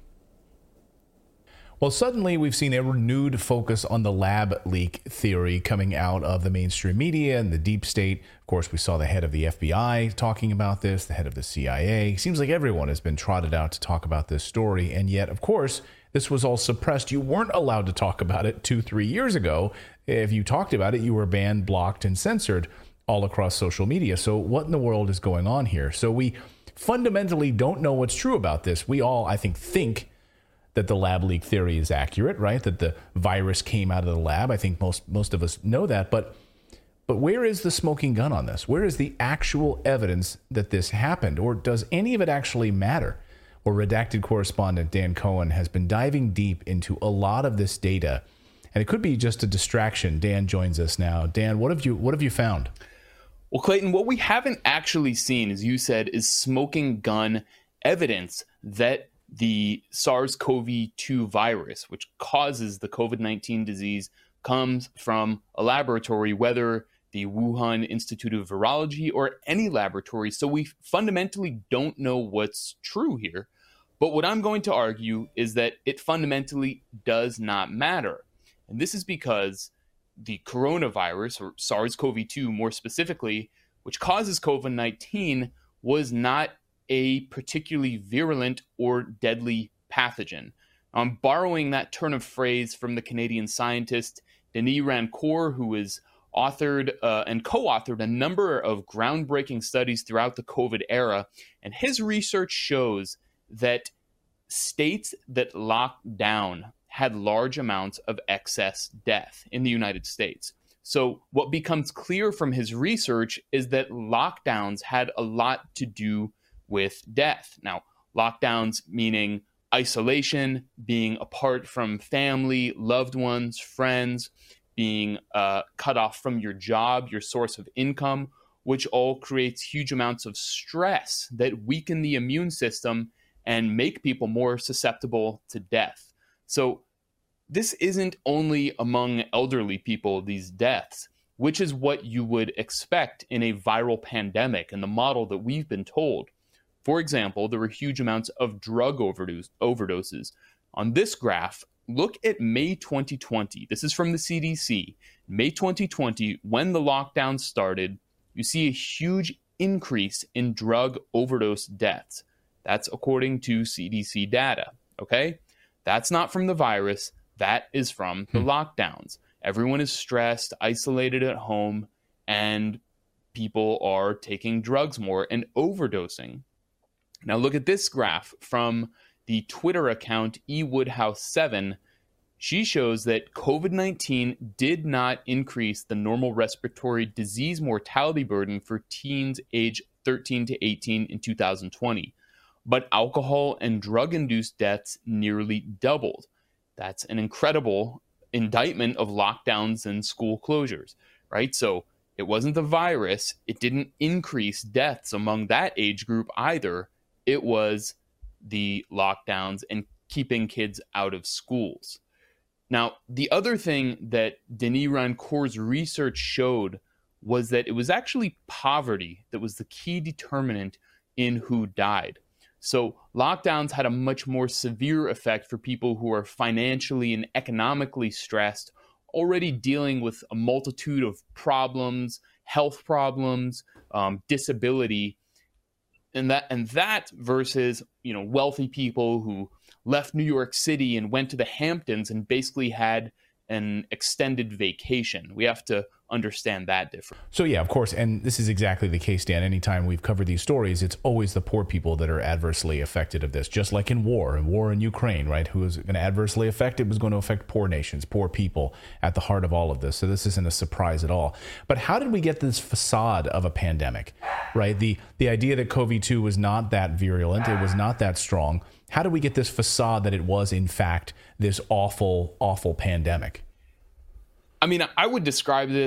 Well, suddenly we've seen a renewed focus on the lab leak theory coming out of the mainstream media and the deep state. Of course, we saw the head of the FBI talking about this, the head of the CIA. Seems like everyone has been trotted out to talk about this story. And yet, of course, this was all suppressed. You weren't allowed to talk about it 2-3 years ago. If you talked about it, you were banned, blocked, and censored all across social media. So what in the world is going on here? So we fundamentally don't know what's true about this. We all, I think that the lab leak theory is accurate, right? That the virus came out of the lab. I think most of us know that. But where is the smoking gun on this? Where is the actual evidence that this happened? Or does any of it actually matter? Or Redacted correspondent Dan Cohen has been diving deep into a lot of this data, and it could be just a distraction. Dan joins us now. Dan, what have you found? Well, Clayton, what we haven't actually seen, as you said, is smoking gun evidence that the SARS-CoV-2 virus, which causes the COVID-19 disease, comes from a laboratory, whether the Wuhan Institute of Virology or any laboratory. So we fundamentally don't know what's true here. But what I'm going to argue is that it fundamentally does not matter. And this is because the coronavirus, or SARS-CoV-2 more specifically, which causes COVID-19, was not a particularly virulent or deadly pathogen. I'm borrowing that turn of phrase from the Canadian scientist Denis Rancourt, who has authored and co-authored a number of groundbreaking studies throughout the COVID era. And his research shows that states that locked down had large amounts of excess death in the United States. So what becomes clear from his research is that lockdowns had a lot to do with death. Now, lockdowns meaning isolation, being apart from family, loved ones, friends, being cut off from your job, your source of income, which all creates huge amounts of stress that weaken the immune system and make people more susceptible to death. So this isn't only among elderly people, these deaths, which is what you would expect in a viral pandemic and the model that we've been told. For example, there were huge amounts of drug overdoses. On this graph, look at May 2020. This is from the CDC. May 2020, when the lockdown started, you see a huge increase in drug overdose deaths. That's according to CDC data, okay? That's not from the virus. That is from the lockdowns. Everyone is stressed, isolated at home, and people are taking drugs more and overdosing. Now look at this graph from the Twitter account eWoodhouse7. She shows that COVID-19 did not increase the normal respiratory disease mortality burden for teens age 13 to 18 in 2020, but alcohol and drug-induced deaths nearly doubled. That's an incredible indictment of lockdowns and school closures, right? So it wasn't the virus. It didn't increase deaths among that age group either. It was the lockdowns and keeping kids out of schools. Now, the other thing that Denis Rancourt's research showed was that it was actually poverty that was the key determinant in who died. So lockdowns had a much more severe effect for people who are financially and economically stressed, already dealing with a multitude of problems, health problems, disability, and that versus, wealthy people who left New York City and went to the Hamptons and basically had an extended vacation. We have to understand that difference. So yeah, of course, and this is exactly the case, Dan. Anytime we've covered these stories, it's always the poor people that are adversely affected of this, just like in war in Ukraine, right? Who is going to adversely affect it was going to affect poor nations, poor people at the heart of all of this. So this isn't a surprise at all. But how did we get this facade of a pandemic, right? The idea that COVID-2 was not that virulent, it was not that strong. How did we get this facade that it was, in fact, this awful, awful pandemic? I mean, I would describe this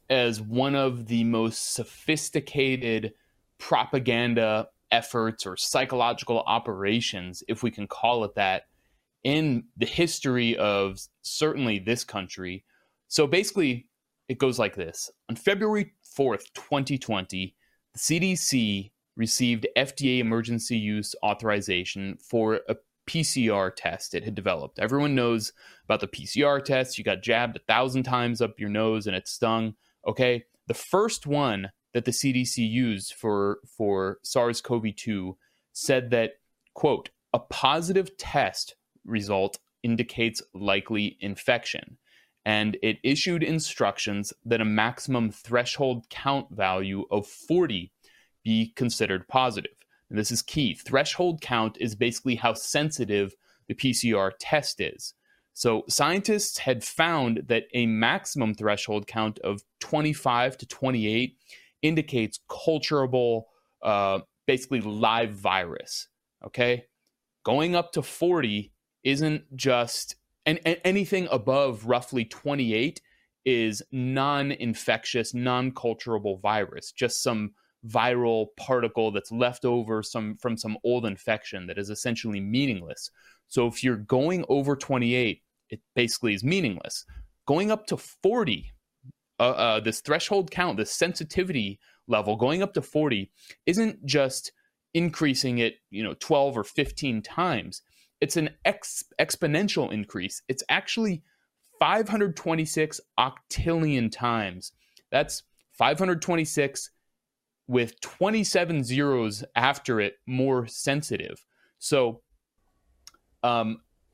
as one of the most sophisticated propaganda efforts or psychological operations, if we can call it that, in the history of certainly this country. So basically, it goes like this. On February 4th, 2020, the CDC received FDA emergency use authorization for a PCR test it had developed. Everyone knows about the PCR test. You got jabbed 1,000 times up your nose and it stung. Okay. The first one that the CDC used for SARS-CoV-2 said that, quote, a positive test result indicates likely infection. And it issued instructions that a maximum threshold count value of 40 be considered positive. And this is key. Threshold count is basically how sensitive the PCR test is. So scientists had found that a maximum threshold count of 25 to 28 indicates culturable, basically live virus. Okay? Going up to 40 isn't just, and anything above roughly 28 is non-infectious, non-culturable virus, just some viral particle that's left over from some old infection that is essentially meaningless. So if you're going over 28, it basically is meaningless. Going up to 40, this threshold count, this sensitivity level, going up to 40 isn't just increasing it, 12 or 15 times. It's an exponential increase. It's actually 526 octillion times. That's 526 with 27 zeros after it more sensitive. So, wow.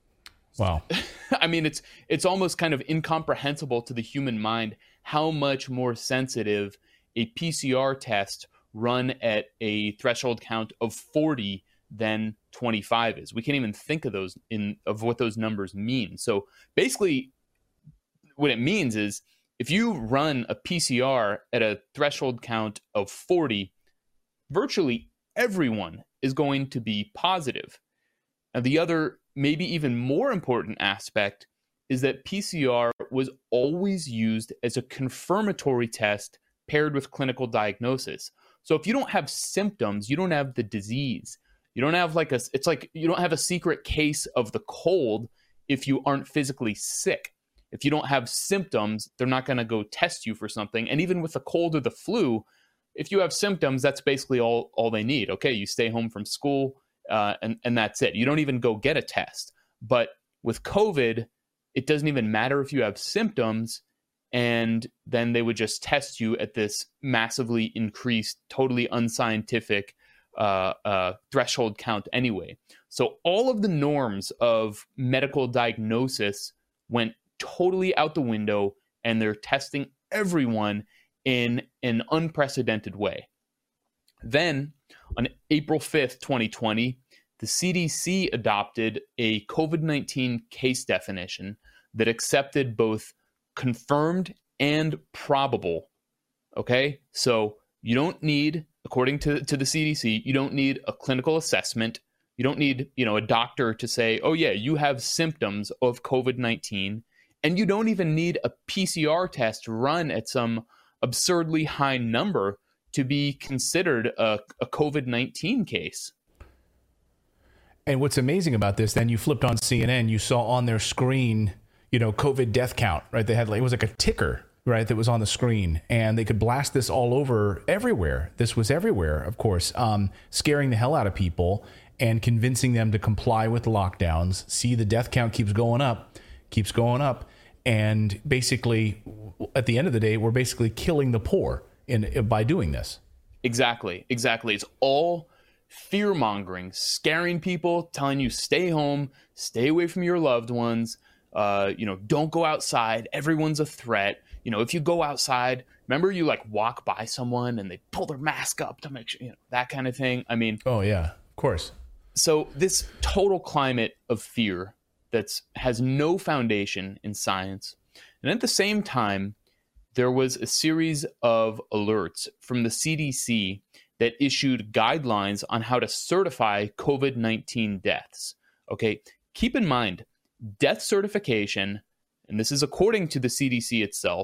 I mean, it's almost kind of incomprehensible to the human mind how much more sensitive a PCR test run at a threshold count of 40 than 25 is. We can't even think of what those numbers mean. So basically, what it means is if you run a PCR at a threshold count of 40, virtually everyone is going to be positive. Now, the other, maybe even more important aspect is that PCR was always used as a confirmatory test paired with clinical diagnosis. So if you don't have symptoms, you don't have the disease. You don't have you don't have a secret case of the cold if you aren't physically sick. If you don't have symptoms, they're not going to go test you for something. And even with the cold or the flu, if you have symptoms, that's basically all they need. Okay, you stay home from school, and that's it. You don't even go get a test. But with COVID, it doesn't even matter if you have symptoms, and then they would just test you at this massively increased, totally unscientific threshold count anyway. So all of the norms of medical diagnosis went totally out the window, and they're testing everyone in an unprecedented way. Then on April 5th, 2020, the CDC adopted a COVID-19 case definition that accepted both confirmed and probable. Okay, so you don't need, according to the CDC, you don't need a clinical assessment. You don't need, a doctor to say, oh yeah, you have symptoms of COVID-19. And you don't even need a PCR test run at some absurdly high number to be considered a COVID-19 case. And what's amazing about this, then you flipped on CNN, you saw on their screen, COVID death count, right? They had it was like a ticker, right, that was on the screen, and they could blast this all over everywhere. This was everywhere, of course, scaring the hell out of people and convincing them to comply with lockdowns. See, the death count keeps going up. And basically, at the end of the day, we're basically killing the poor by doing this. Exactly. It's all fear-mongering, scaring people, telling you stay home, stay away from your loved ones, don't go outside. Everyone's a threat. If you go outside, remember you walk by someone and they pull their mask up to make sure, that kind of thing. I mean, oh yeah, of course. So this total climate of fear that has no foundation in science. And at the same time, there was a series of alerts from the CDC that issued guidelines on how to certify COVID-19 deaths. Okay, keep in mind, death certification, and this is according to the CDC itself,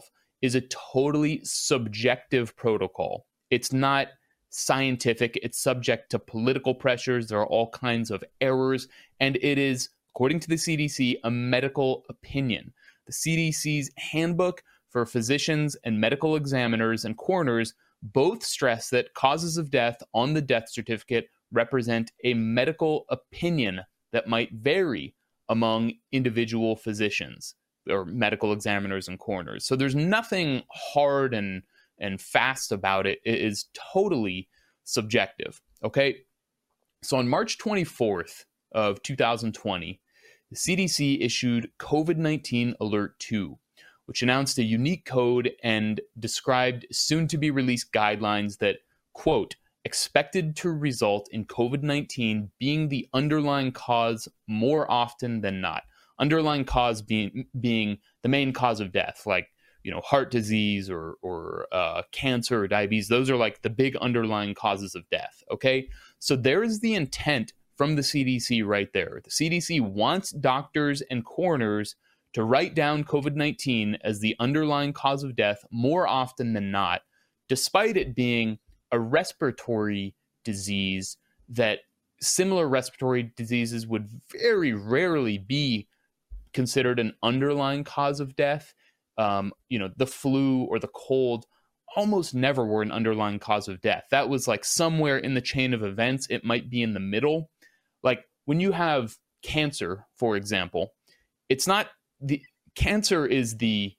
is a totally subjective protocol. It's not scientific. It's subject to political pressures. There are all kinds of errors. And it is, according to the CDC, a medical opinion. The CDC's handbook for physicians and medical examiners and coroners both stress that causes of death on the death certificate represent a medical opinion that might vary among individual physicians or medical examiners and coroners. So there's nothing hard and fast about it. It is totally subjective. Okay. So on March 24th of 2020, the CDC issued COVID-19 Alert 2, which announced a unique code and described soon-to-be-released guidelines that, quote, expected to result in COVID-19 being the underlying cause more often than not. Underlying cause being the main cause of death, like, heart disease or cancer or diabetes. Those are like the big underlying causes of death, okay? So there is the intent from the CDC right there. The CDC wants doctors and coroners to write down COVID-19 as the underlying cause of death more often than not, despite it being a respiratory disease that similar respiratory diseases would very rarely be considered an underlying cause of death. The flu or the cold almost never were an underlying cause of death. That was like somewhere in the chain of events. It might be in the middle. Like when you have cancer, for example, it's not the cancer is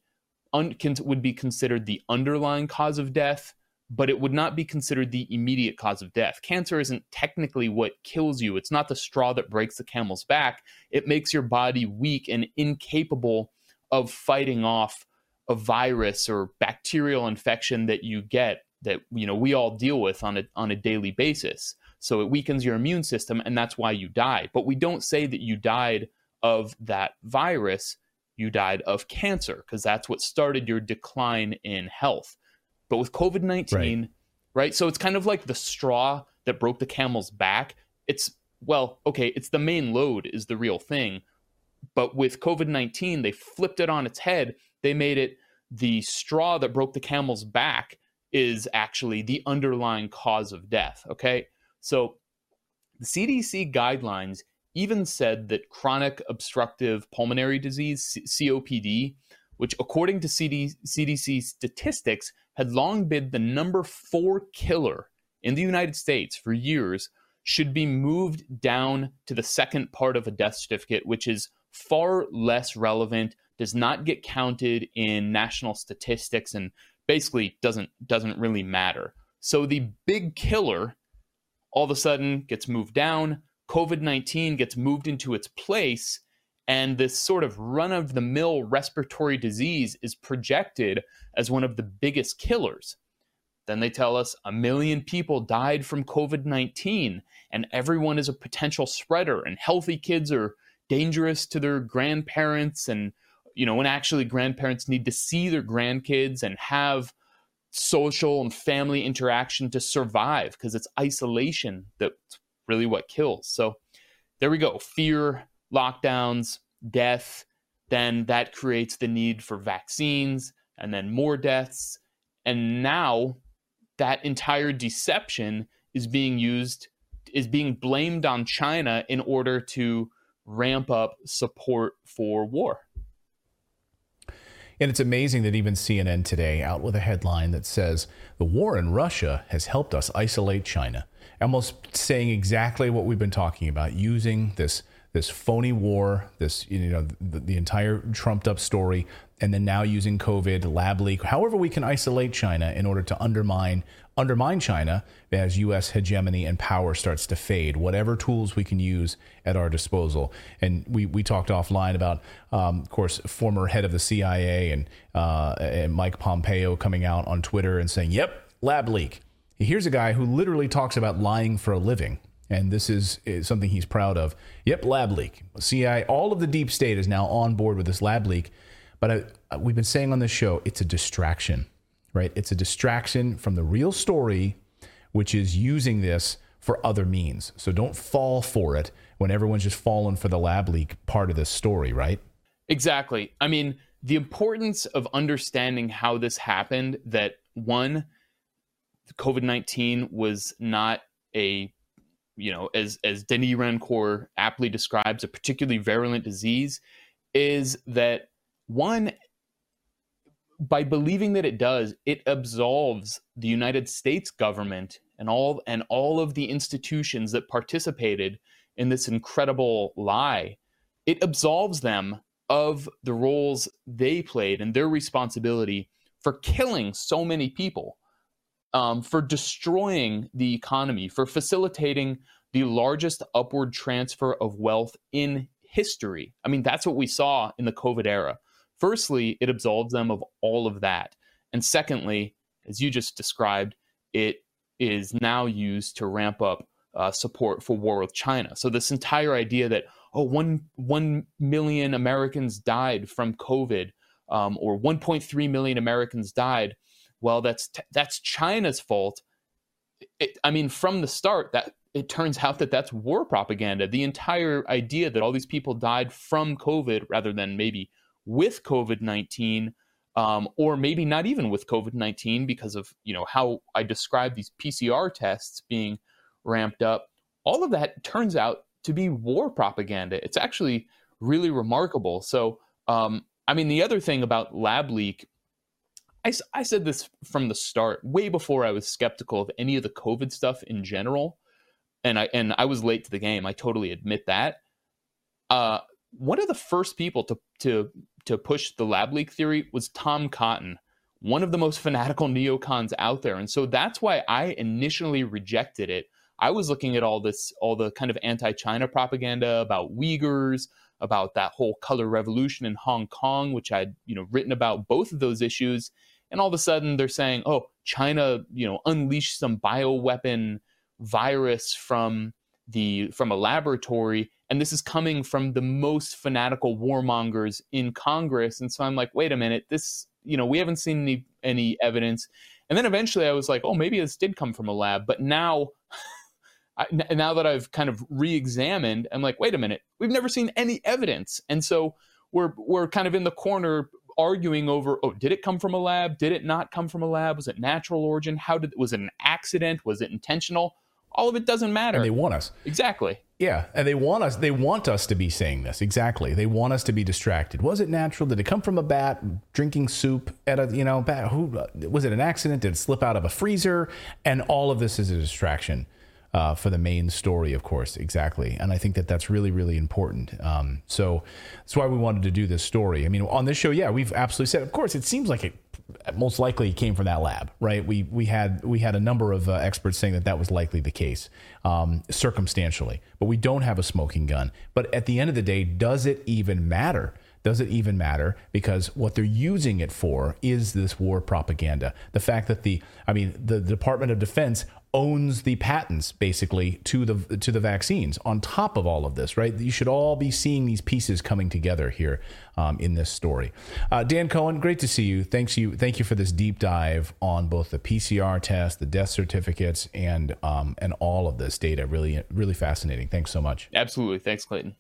would be considered the underlying cause of death, but it would not be considered the immediate cause of death. Cancer isn't technically what kills you. It's not the straw that breaks the camel's back. It makes your body weak and incapable of fighting off a virus or bacterial infection that you get that we all deal with on a daily basis. So it weakens your immune system, and that's why you die. But we don't say that you died of that virus. You died of cancer, because that's what started your decline in health. But with COVID-19, right? So it's kind of like the straw that broke the camel's back. It's the main load is the real thing. But with COVID-19, they flipped it on its head. They made it the straw that broke the camel's back is actually the underlying cause of death, okay? So the CDC guidelines even said that chronic obstructive pulmonary disease, COPD, which according to CDC statistics had long been the number 4 killer in the United States for years, should be moved down to the second part of a death certificate, which is far less relevant, does not get counted in national statistics, and basically doesn't really matter. So the big killer all of a sudden gets moved down, COVID-19 gets moved into its place, and this sort of run-of-the-mill respiratory disease is projected as one of the biggest killers. Then they tell us 1 million people died from COVID-19, and everyone is a potential spreader, and healthy kids are dangerous to their grandparents, and when actually grandparents need to see their grandkids and have social and family interaction to survive, because it's isolation that's really what kills. So there we go. Fear, lockdowns, death, then that creates the need for vaccines, and then more deaths. And now that entire deception is being blamed on China in order to ramp up support for war. And it's amazing that even CNN today out with a headline that says the war in Russia has helped us isolate China, almost saying exactly what we've been talking about, using this phony war, the entire trumped up story, and then now using COVID, lab leak, however we can isolate China in order to undermine China as U.S. hegemony and power starts to fade, whatever tools we can use at our disposal. And we talked offline about, of course, former head of the CIA and Mike Pompeo coming out on Twitter and saying, yep, lab leak. Here's a guy who literally talks about lying for a living. And this is something he's proud of. Yep, lab leak. CIA, all of the deep state is now on board with this lab leak. But we've been saying on this show, it's a distraction, right? It's a distraction from the real story, which is using this for other means. So don't fall for it when everyone's just fallen for the lab leak part of this story, right? Exactly. I mean, the importance of understanding how this happened, that one, COVID-19 was not a, as Denis Rancourt aptly describes, a particularly virulent disease, is that one, by believing that it does, it absolves the United States government and all of the institutions that participated in this incredible lie. It absolves them of the roles they played and their responsibility for killing so many people, for destroying the economy, for facilitating the largest upward transfer of wealth in history. I mean, that's what we saw in the COVID era. Firstly, it absolves them of all of that. And secondly, as you just described, it is now used to ramp up support for war with China. So this entire idea that, 1 million Americans died from COVID, or 1.3 million Americans died, well, that's China's fault. From the start, that it turns out that that's war propaganda. The entire idea that all these people died from COVID rather than maybe with COVID-19, or maybe not even with COVID-19 because of, how I described these PCR tests being ramped up. All of that turns out to be war propaganda. It's actually really remarkable. So, the other thing about lab leak, I said this from the start, way before I was skeptical of any of the COVID stuff in general. And I was late to the game. I totally admit that. One of the first people to push the lab leak theory was Tom Cotton, one of the most fanatical neocons out there. And so that's why I initially rejected it. I was looking at all the kind of anti-China propaganda about Uyghurs, about that whole color revolution in Hong Kong, which I'd, written about both of those issues. And all of a sudden they're saying, China, unleashed some bioweapon virus from a laboratory. And this is coming from the most fanatical warmongers in Congress. And so I'm like, wait a minute, this, we haven't seen any evidence. And then eventually I was like, maybe this did come from a lab. But now, now that I've kind of re-examined, I'm like, wait a minute, we've never seen any evidence. And so we're kind of in the corner arguing over, did it come from a lab? Did it not come from a lab? Was it natural origin? Was it an accident? Was it intentional? All of it doesn't matter. And they want us. Exactly. Yeah, and they want us to be saying this. Exactly. They want us to be distracted. Was it natural? Did it come from a bat drinking soup at a, bat? Was it an accident? Did it slip out of a freezer? And all of this is a distraction for the main story, of course. Exactly. And I think that that's really, really important. So that's why we wanted to do this story. On this show, we've absolutely said, of course, it seems like it most likely came from that lab, right? We had a number of experts saying that was likely the case, circumstantially, but we don't have a smoking gun. But at the end of the day, does it even matter? Does it even matter? Because what they're using it for is this war propaganda. The fact that the Department of Defense owns the patents basically to the vaccines on top of all of this, right? You should all be seeing these pieces coming together here in this story. Dan Cohen, great to see you. Thank you for this deep dive on both the PCR test, the death certificates, and all of this data. Really, really fascinating. Thanks so much. Absolutely. Thanks, Clayton.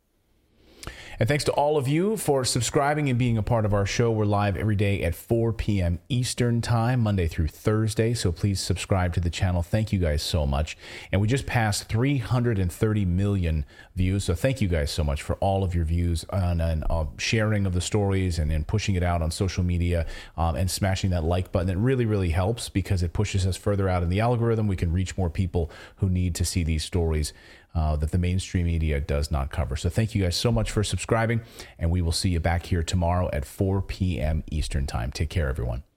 And thanks to all of you for subscribing and being a part of our show. We're live every day at 4 p.m. Eastern Time, Monday through Thursday. So please subscribe to the channel. Thank you guys so much. And we just passed 330 million views. So thank you guys so much for all of your views and sharing of the stories and pushing it out on social media and smashing that like button. It really, really helps because it pushes us further out in the algorithm. We can reach more people who need to see these stories that the mainstream media does not cover. So thank you guys so much for subscribing, and we will see you back here tomorrow at 4 p.m. Eastern Time. Take care, everyone.